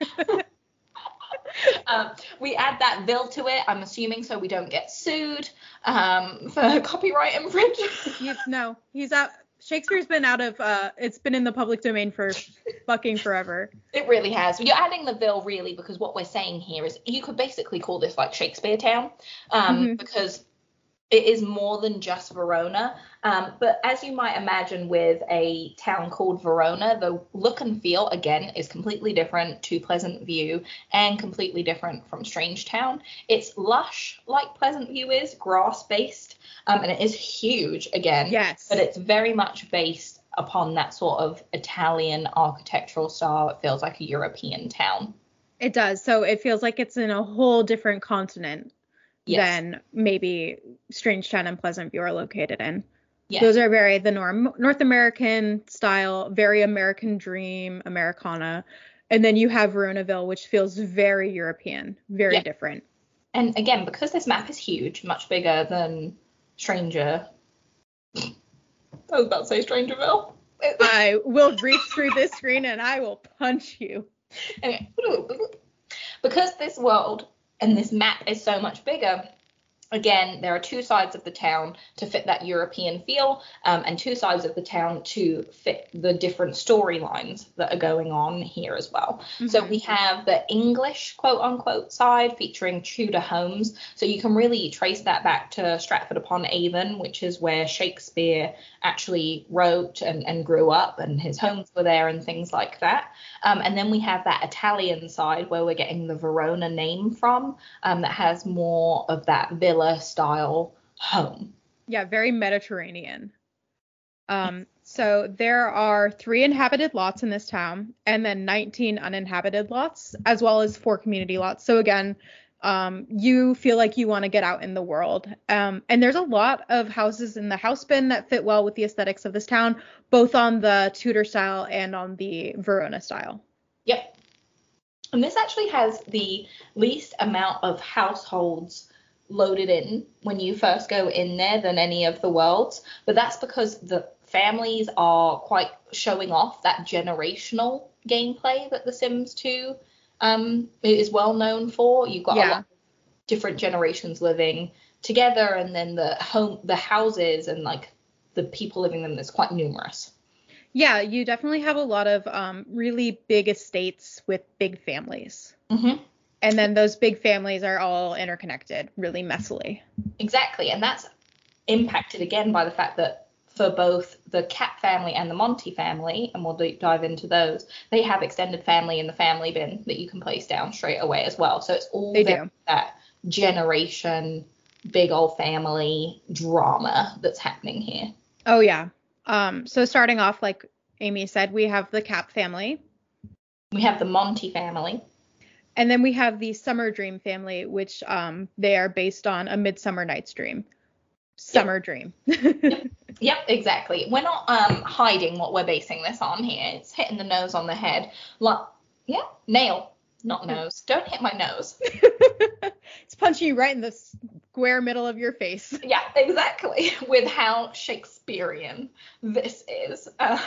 B: um, we add that Ville to it, I'm assuming, so we don't get sued um, for copyright infringement.
A: He's, no, he's out. Shakespeare's been out of, uh, it's been in the public domain for fucking forever.
B: It really has. You're adding the Ville really because what we're saying here is you could basically call this like Shakespeare Town um, mm-hmm. because it is more than just Verona. Um, but as you might imagine with a town called Verona, the look and feel, again, is completely different to Pleasant View and completely different from Strangetown. It's lush like Pleasant View is, grass-based, um, and it is huge, again.
A: Yes.
B: But it's very much based upon that sort of Italian architectural style. It feels like a European town.
A: It does. So it feels like it's in a whole different continent. Yes. Than maybe Strangetown and Pleasant View are located in. Yes. Those are very the norm, North American style, very American dream, Americana. And then you have Veronaville, which feels very European, very yeah. different.
B: And again, because this map is huge, much bigger than Stranger. I was about to say Strangerville.
A: I will reach through this screen and I will punch you.
B: Okay. Because this world and this map is so much bigger, Again, there are two sides of the town to fit that European feel, um, and two sides of the town to fit the different storylines that are going on here as well. Mm-hmm. So we have the English, quote unquote, side featuring Tudor homes. So you can really trace that back to Stratford upon Avon, which is where Shakespeare actually wrote and, and grew up, and his homes were there and things like that. Um, and then we have that Italian side where we're getting the Verona name from, um, that has more of that villa style home.
A: Yeah, very Mediterranean. Um, so there are three inhabited lots in this town, and then nineteen uninhabited lots, as well as four community lots. So again, um, you feel like you want to get out in the world. Um, and there's a lot of houses in the house bin that fit well with the aesthetics of this town, both on the Tudor style and on the Verona style.
B: Yep. And this actually has the least amount of households loaded in when you first go in there than any of the worlds, but that's because the families are quite showing off that generational gameplay that The Sims two um is well known for. You've got yeah. a lot of different generations living together, and then the home the houses and like the people living in them is quite numerous.
A: Yeah, you definitely have a lot of um really big estates with big families. Mm-hmm. And then those big families are all interconnected really messily.
B: Exactly. And that's impacted again by the fact that for both the Cat family and the Monty family, and we'll deep dive into those, they have extended family in the family bin that you can place down straight away as well. So it's all that generation, big old family drama that's happening here.
A: Oh, yeah. Um. So starting off, like Amy said, we have the Cap family.
B: We have the Monty family.
A: And then we have the Summer Dream family, which um they are based on A Midsummer Night's Dream. Summer yep. Dream.
B: yep. yep, exactly. We're not um hiding what we're basing this on here. It's hitting the nose on the head. Like, yeah, nail, not nose. Don't hit my nose.
A: It's punching you right in the square middle of your face.
B: Yeah, exactly. With how Shakespearean this is. Uh-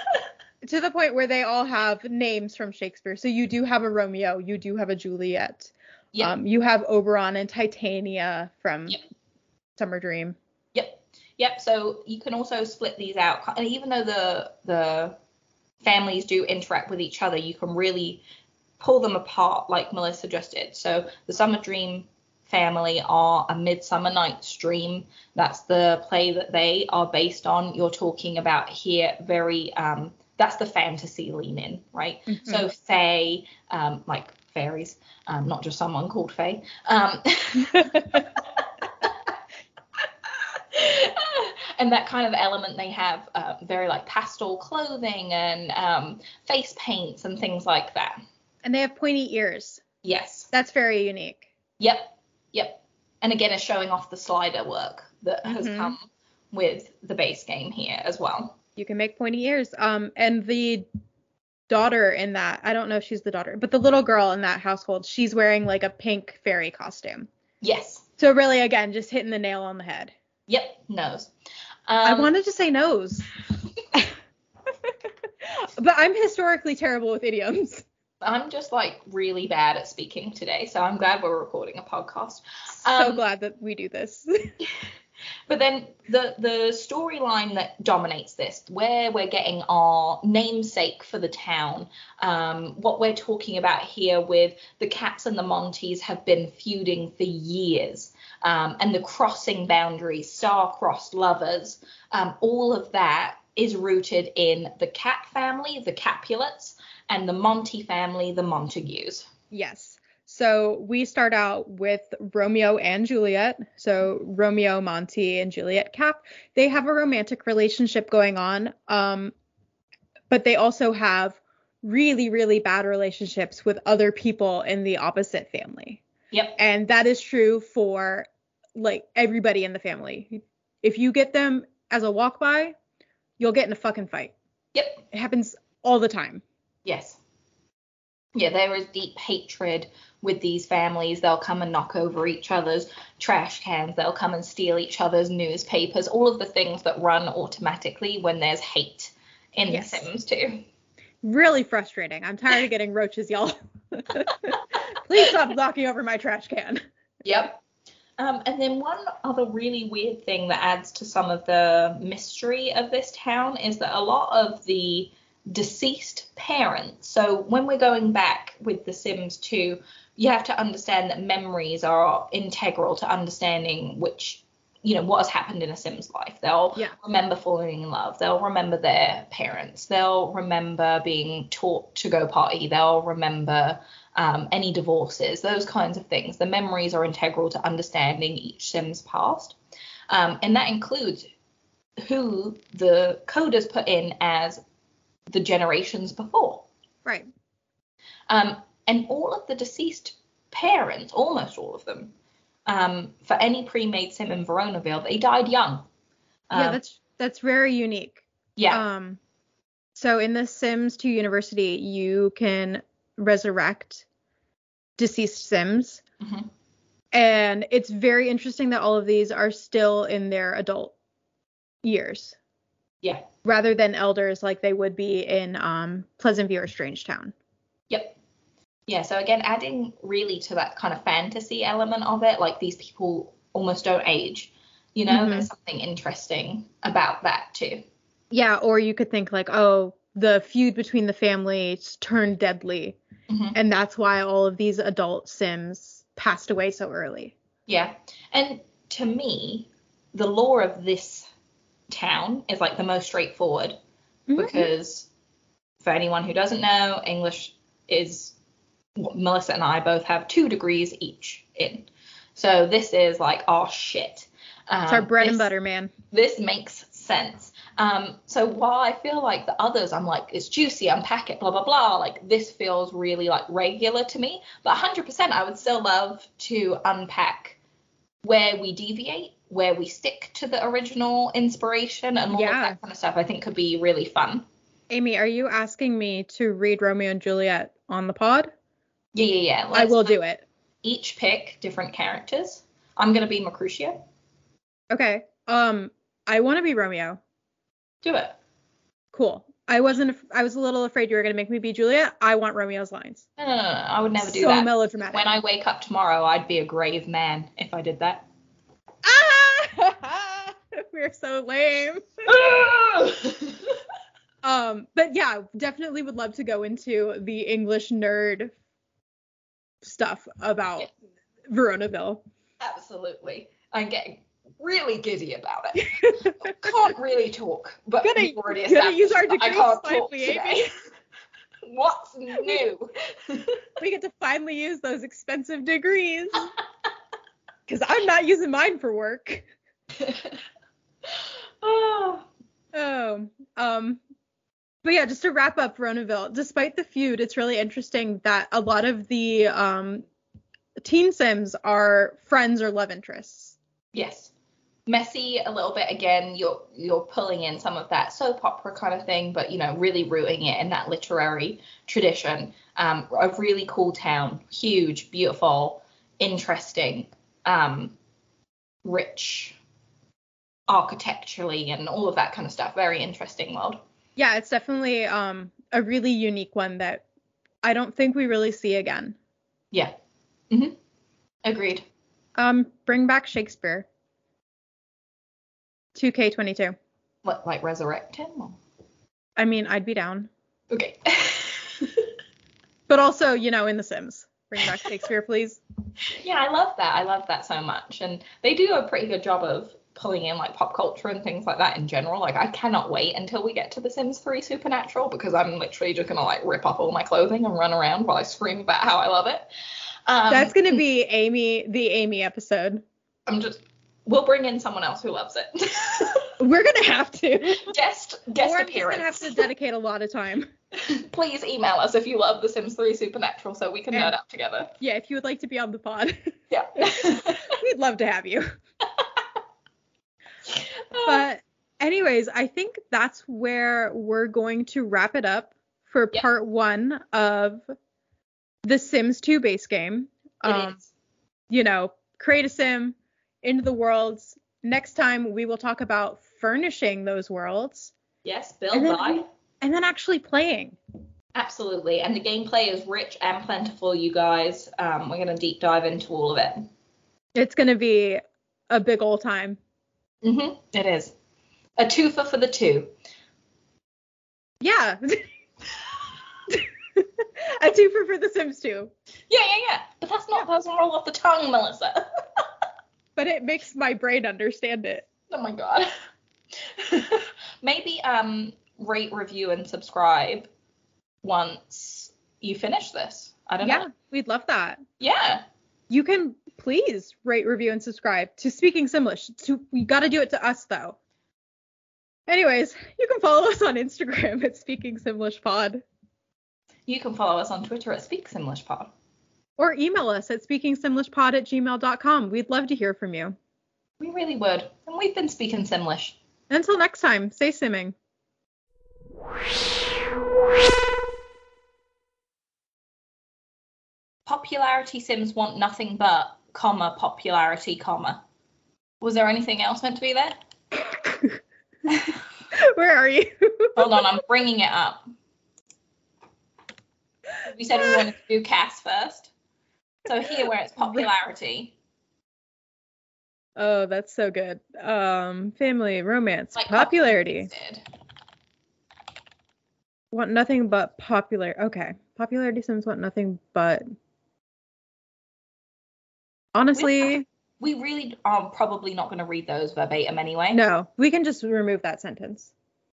A: To the point where they all have names from Shakespeare. So you do have a Romeo, you do have a Juliet. Yep. Um, you have Oberon and Titania from yep. Summer Dream.
B: Yep. Yep. So you can also split these out. And even though the the families do interact with each other, you can really pull them apart like Melissa just did. So the Summer Dream family are A Midsummer Night's Dream. That's the play that they are based on. You're talking about here very... Um, that's the fantasy lean in, right? Mm-hmm. So fae, um, like fairies, um, not just someone called Faye. Um, and that kind of element, they have uh, very like pastel clothing and um, face paints and things like that.
A: And they have pointy ears.
B: Yes.
A: That's very unique.
B: Yep. Yep. And again, it's showing off the slider work that mm-hmm. has come with the base game here as well.
A: You can make pointy ears. Um, and the daughter in that, I don't know if she's the daughter, but the little girl in that household, she's wearing like a pink fairy costume.
B: Yes.
A: So really, again, just hitting the nail on the head.
B: Yep, nose. Um,
A: I wanted to say nose. But I'm historically terrible with idioms.
B: I'm just like really bad at speaking today, so I'm glad we're recording a podcast.
A: So um, glad that we do this.
B: But then the the storyline that dominates this, where we're getting our namesake for the town, um, what we're talking about here with the Cats and the Monties have been feuding for years, um, and the crossing boundaries, star-crossed lovers, um, all of that is rooted in the Cat family, the Capulets, and the Monty family, the Montagues.
A: Yes. So we start out with Romeo and Juliet. So Romeo, Monty, and Juliet Cap. They have a romantic relationship going on, um, but they also have really, really bad relationships with other people in the opposite family.
B: Yep.
A: And that is true for like everybody in the family. If you get them as a walk by, you'll get in a fucking fight.
B: Yep.
A: It happens all the time.
B: Yes. Yeah, there is deep hatred with these families. They'll come and knock over each other's trash cans. They'll come and steal each other's newspapers. All of the things that run automatically when there's hate in yes. The Sims two.
A: Really frustrating. I'm tired of getting roaches, y'all. Please stop knocking over my trash can.
B: Yep. Um, and then one other really weird thing that adds to some of the mystery of this town is that a lot of the deceased parents, so when we're going back with The Sims two, you have to understand that memories are integral to understanding which, you know, what has happened in a Sim's life. They'll
A: Yeah.
B: remember falling in love. They'll remember their parents. They'll remember being taught to go potty. They'll remember um, any divorces, those kinds of things. The memories are integral to understanding each Sim's past. Um, and that includes who the coders put in as the generations before.
A: Right.
B: Um, and all of the deceased parents, almost all of them, um, for any pre-made Sim in Veronaville, they died young. Um,
A: yeah, that's that's very unique.
B: Yeah.
A: Um, so in The Sims two University, you can resurrect deceased Sims.
B: Mm-hmm.
A: And it's very interesting that all of these are still in their adult years.
B: Yeah.
A: Rather than elders like they would be in um, Pleasant View or Strangetown.
B: Yep. Yeah, so again, adding really to that kind of fantasy element of it, like these people almost don't age. You know,
A: Mm-hmm.
B: there's something interesting about that too.
A: Yeah, or you could think like, oh, the feud between the families turned deadly.
B: Mm-hmm.
A: And that's why all of these adult Sims passed away so early.
B: Yeah. And to me, the lore of this town is like the most straightforward
A: Mm-hmm.
B: because for anyone who doesn't know, English is what Melissa and I both have two degrees each in. So this is like, oh shit. Um,
A: It's our bread
B: this,
A: and butter, man.
B: This makes sense. Um, so while I feel like the others, I'm like, it's juicy, unpack it, blah, blah, blah. Like this feels really like regular to me. But one hundred percent I would still love to unpack where we deviate, where we stick to the original inspiration and all
A: Yeah.
B: of that kind of stuff. I think could be really fun.
A: Amy, are you asking me to read Romeo and Juliet on the pod?
B: Yeah, yeah, yeah.
A: I
B: Let's
A: will do it.
B: Each pick different characters. I'm going to be Mercutio.
A: Okay. Um, I want to be Romeo.
B: Do it.
A: Cool. I wasn't. I was a little afraid you were gonna make me be Juliet. I want Romeo's lines.
B: No, no, no, no. I would never do
A: So
B: that.
A: melodramatic.
B: When I wake up tomorrow, I'd be a grave man if I did that.
A: Ah! We're so lame. um, but yeah, definitely would love to go into the English nerd stuff about
B: Yeah.
A: Veronaville.
B: Absolutely. I'm getting really giddy about it. I can't really talk, but
A: Gonna-
B: we've already
A: gonna
B: established
A: use our
B: that I
A: degrees
B: can't talk
A: finally,
B: today.
A: Amy.
B: What's new?
A: We get to finally use those expensive degrees. Because I'm not using mine for work.
B: Oh.
A: Oh, um, but yeah, just to wrap up Veronaville, despite the feud, it's really interesting that a lot of the um, teen Sims are friends or love interests.
B: Yes. Messy a little bit again. You're you're pulling in some of that soap opera kind of thing, but you know, really rooting it in that literary tradition. Um, a really cool town, huge, beautiful, interesting, um, rich architecturally and all of that kind of stuff. Very interesting world.
A: Yeah, it's definitely um, a really unique one that I don't think we really see again.
B: Yeah. Mm-hmm. Agreed.
A: Um, bring back Shakespeare. two K twenty-two.
B: What, like resurrect him? Or?
A: I mean, I'd be down.
B: Okay.
A: But also, you know, in The Sims. Bring back Shakespeare, please.
B: Yeah, I love that. I love that so much. And they do a pretty good job of pulling in like pop culture and things like that in general. Like I cannot wait until we get to The Sims three Supernatural because I'm literally just gonna like rip off all my clothing and run around while I scream about how I love it. Um,
A: That's gonna be Amy, the Amy episode.
B: I'm just. We'll bring in someone else who loves it.
A: We're gonna have to.
B: Guest guest
A: or
B: appearance.
A: We're gonna have to dedicate a lot of time.
B: Please email us if you love The Sims three Supernatural so we can
A: And-
B: nerd out together.
A: Yeah, if you would like to be on the pod,
B: Yeah.
A: we'd love to have you. But anyways, I think that's where we're going to wrap it up for
B: Yep.
A: part one of the Sims two base game.
B: It
A: Um,
B: is.
A: you know, create a sim into the worlds. Next time we will talk about furnishing those worlds
B: Yes, build
A: and then-
B: by.
A: and then actually playing.
B: Absolutely. And the gameplay is rich and plentiful, you guys. Um, we're going to deep dive into all of it.
A: It's going to be a big old time.
B: Mm-hmm. It is. A twofer for the two.
A: Yeah. A twofer for The Sims two.
B: Yeah, yeah, yeah. But that's not, that doesn't roll off the tongue, Melissa.
A: But it makes my brain understand it.
B: Oh my god. Maybe um rate, review, and subscribe once you finish this. I don't
A: Yeah,
B: know.
A: we'd love that.
B: Yeah.
A: You can please rate, review, and subscribe to Speaking Simlish. To, you got to do it to us, though. Anyways, you can follow us on Instagram at Speaking Simlish Pod.
B: You can follow us on Twitter at Speak Simlish Pod.
A: Or email us at speakingsimlishpod at gmail dot com. We'd love to hear from you.
B: We really would. And we've been speaking Simlish.
A: Until next time, stay simming.
B: Popularity Sims want nothing but, comma, popularity, comma. Was there anything else meant to be there?
A: Where are you?
B: Hold on, I'm bringing it up. We said we wanted to do cast first. So here where it's popularity.
A: Oh, that's so good. Um, family, romance,
B: Like
A: popularity.
B: Popularity.
A: Want nothing but popular. Okay. Popularity Sims want nothing but. Honestly.
B: We really are probably not going to read those verbatim anyway.
A: No, we can just remove that sentence.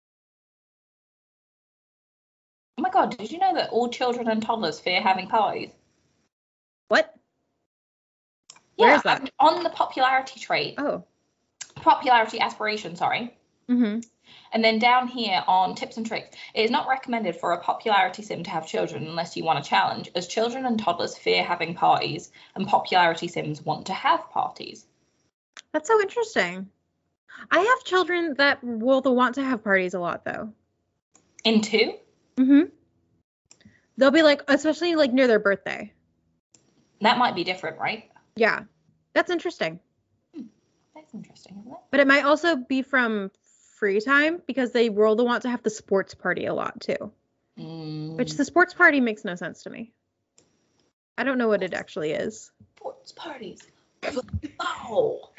B: Oh my god, did you know that all children and toddlers fear having parties?
A: What?
B: Yeah,
A: Where is that?
B: On the popularity trait.
A: Oh.
B: Popularity aspiration, sorry.
A: Mm-hmm.
B: And then down here on tips and tricks, it is not recommended for a popularity sim to have children unless you want a challenge, as children and toddlers fear having parties, and popularity sims want to have parties.
A: That's so interesting. I have children that will want to have parties a lot, though.
B: In two?
A: Mm-hmm. They'll be like, especially like near their birthday.
B: That might be different, right?
A: Yeah. That's interesting.
B: Hmm. That's interesting, isn't it?
A: But it might also be from free time because they will want to have the sports party a lot too.
B: Mm.
A: Which the sports party makes no sense to me. I don't know what it actually is.
B: Sports parties. Oh.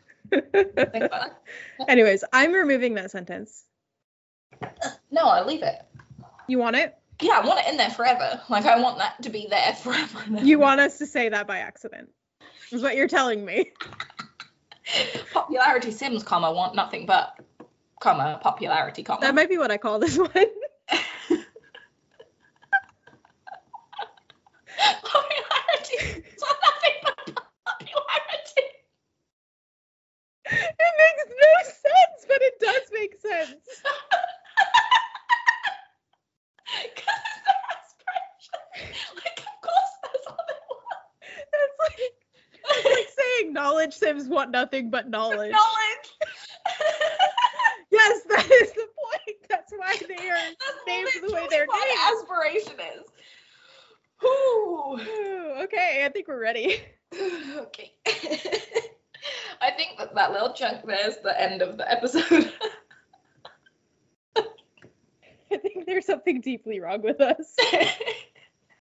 A: Anyways, I'm removing that sentence.
B: No, I leave it.
A: You want it?
B: Yeah, I want it in there forever. Like, I want that to be there forever.
A: You want us to say that by accident, is what you're telling me.
B: Popularity sims, comma, want nothing but, comma, popularity, comma.
A: That might be what I call this one.
B: Popularity sims want nothing but popularity.
A: It makes no sense, but it does make sense.
B: Because it's their aspiration. Like, of course that's what they want.
A: It's like, it's like saying knowledge sims want nothing but knowledge.
B: Knowledge.
A: Yes, that is the point. That's why they are
B: That's
A: named the way they're
B: what
A: named.
B: aspiration is. Ooh.
A: Ooh, okay, I think we're ready.
B: Okay. I think that that little chunk there is the end of the episode.
A: I think there's something deeply wrong with us.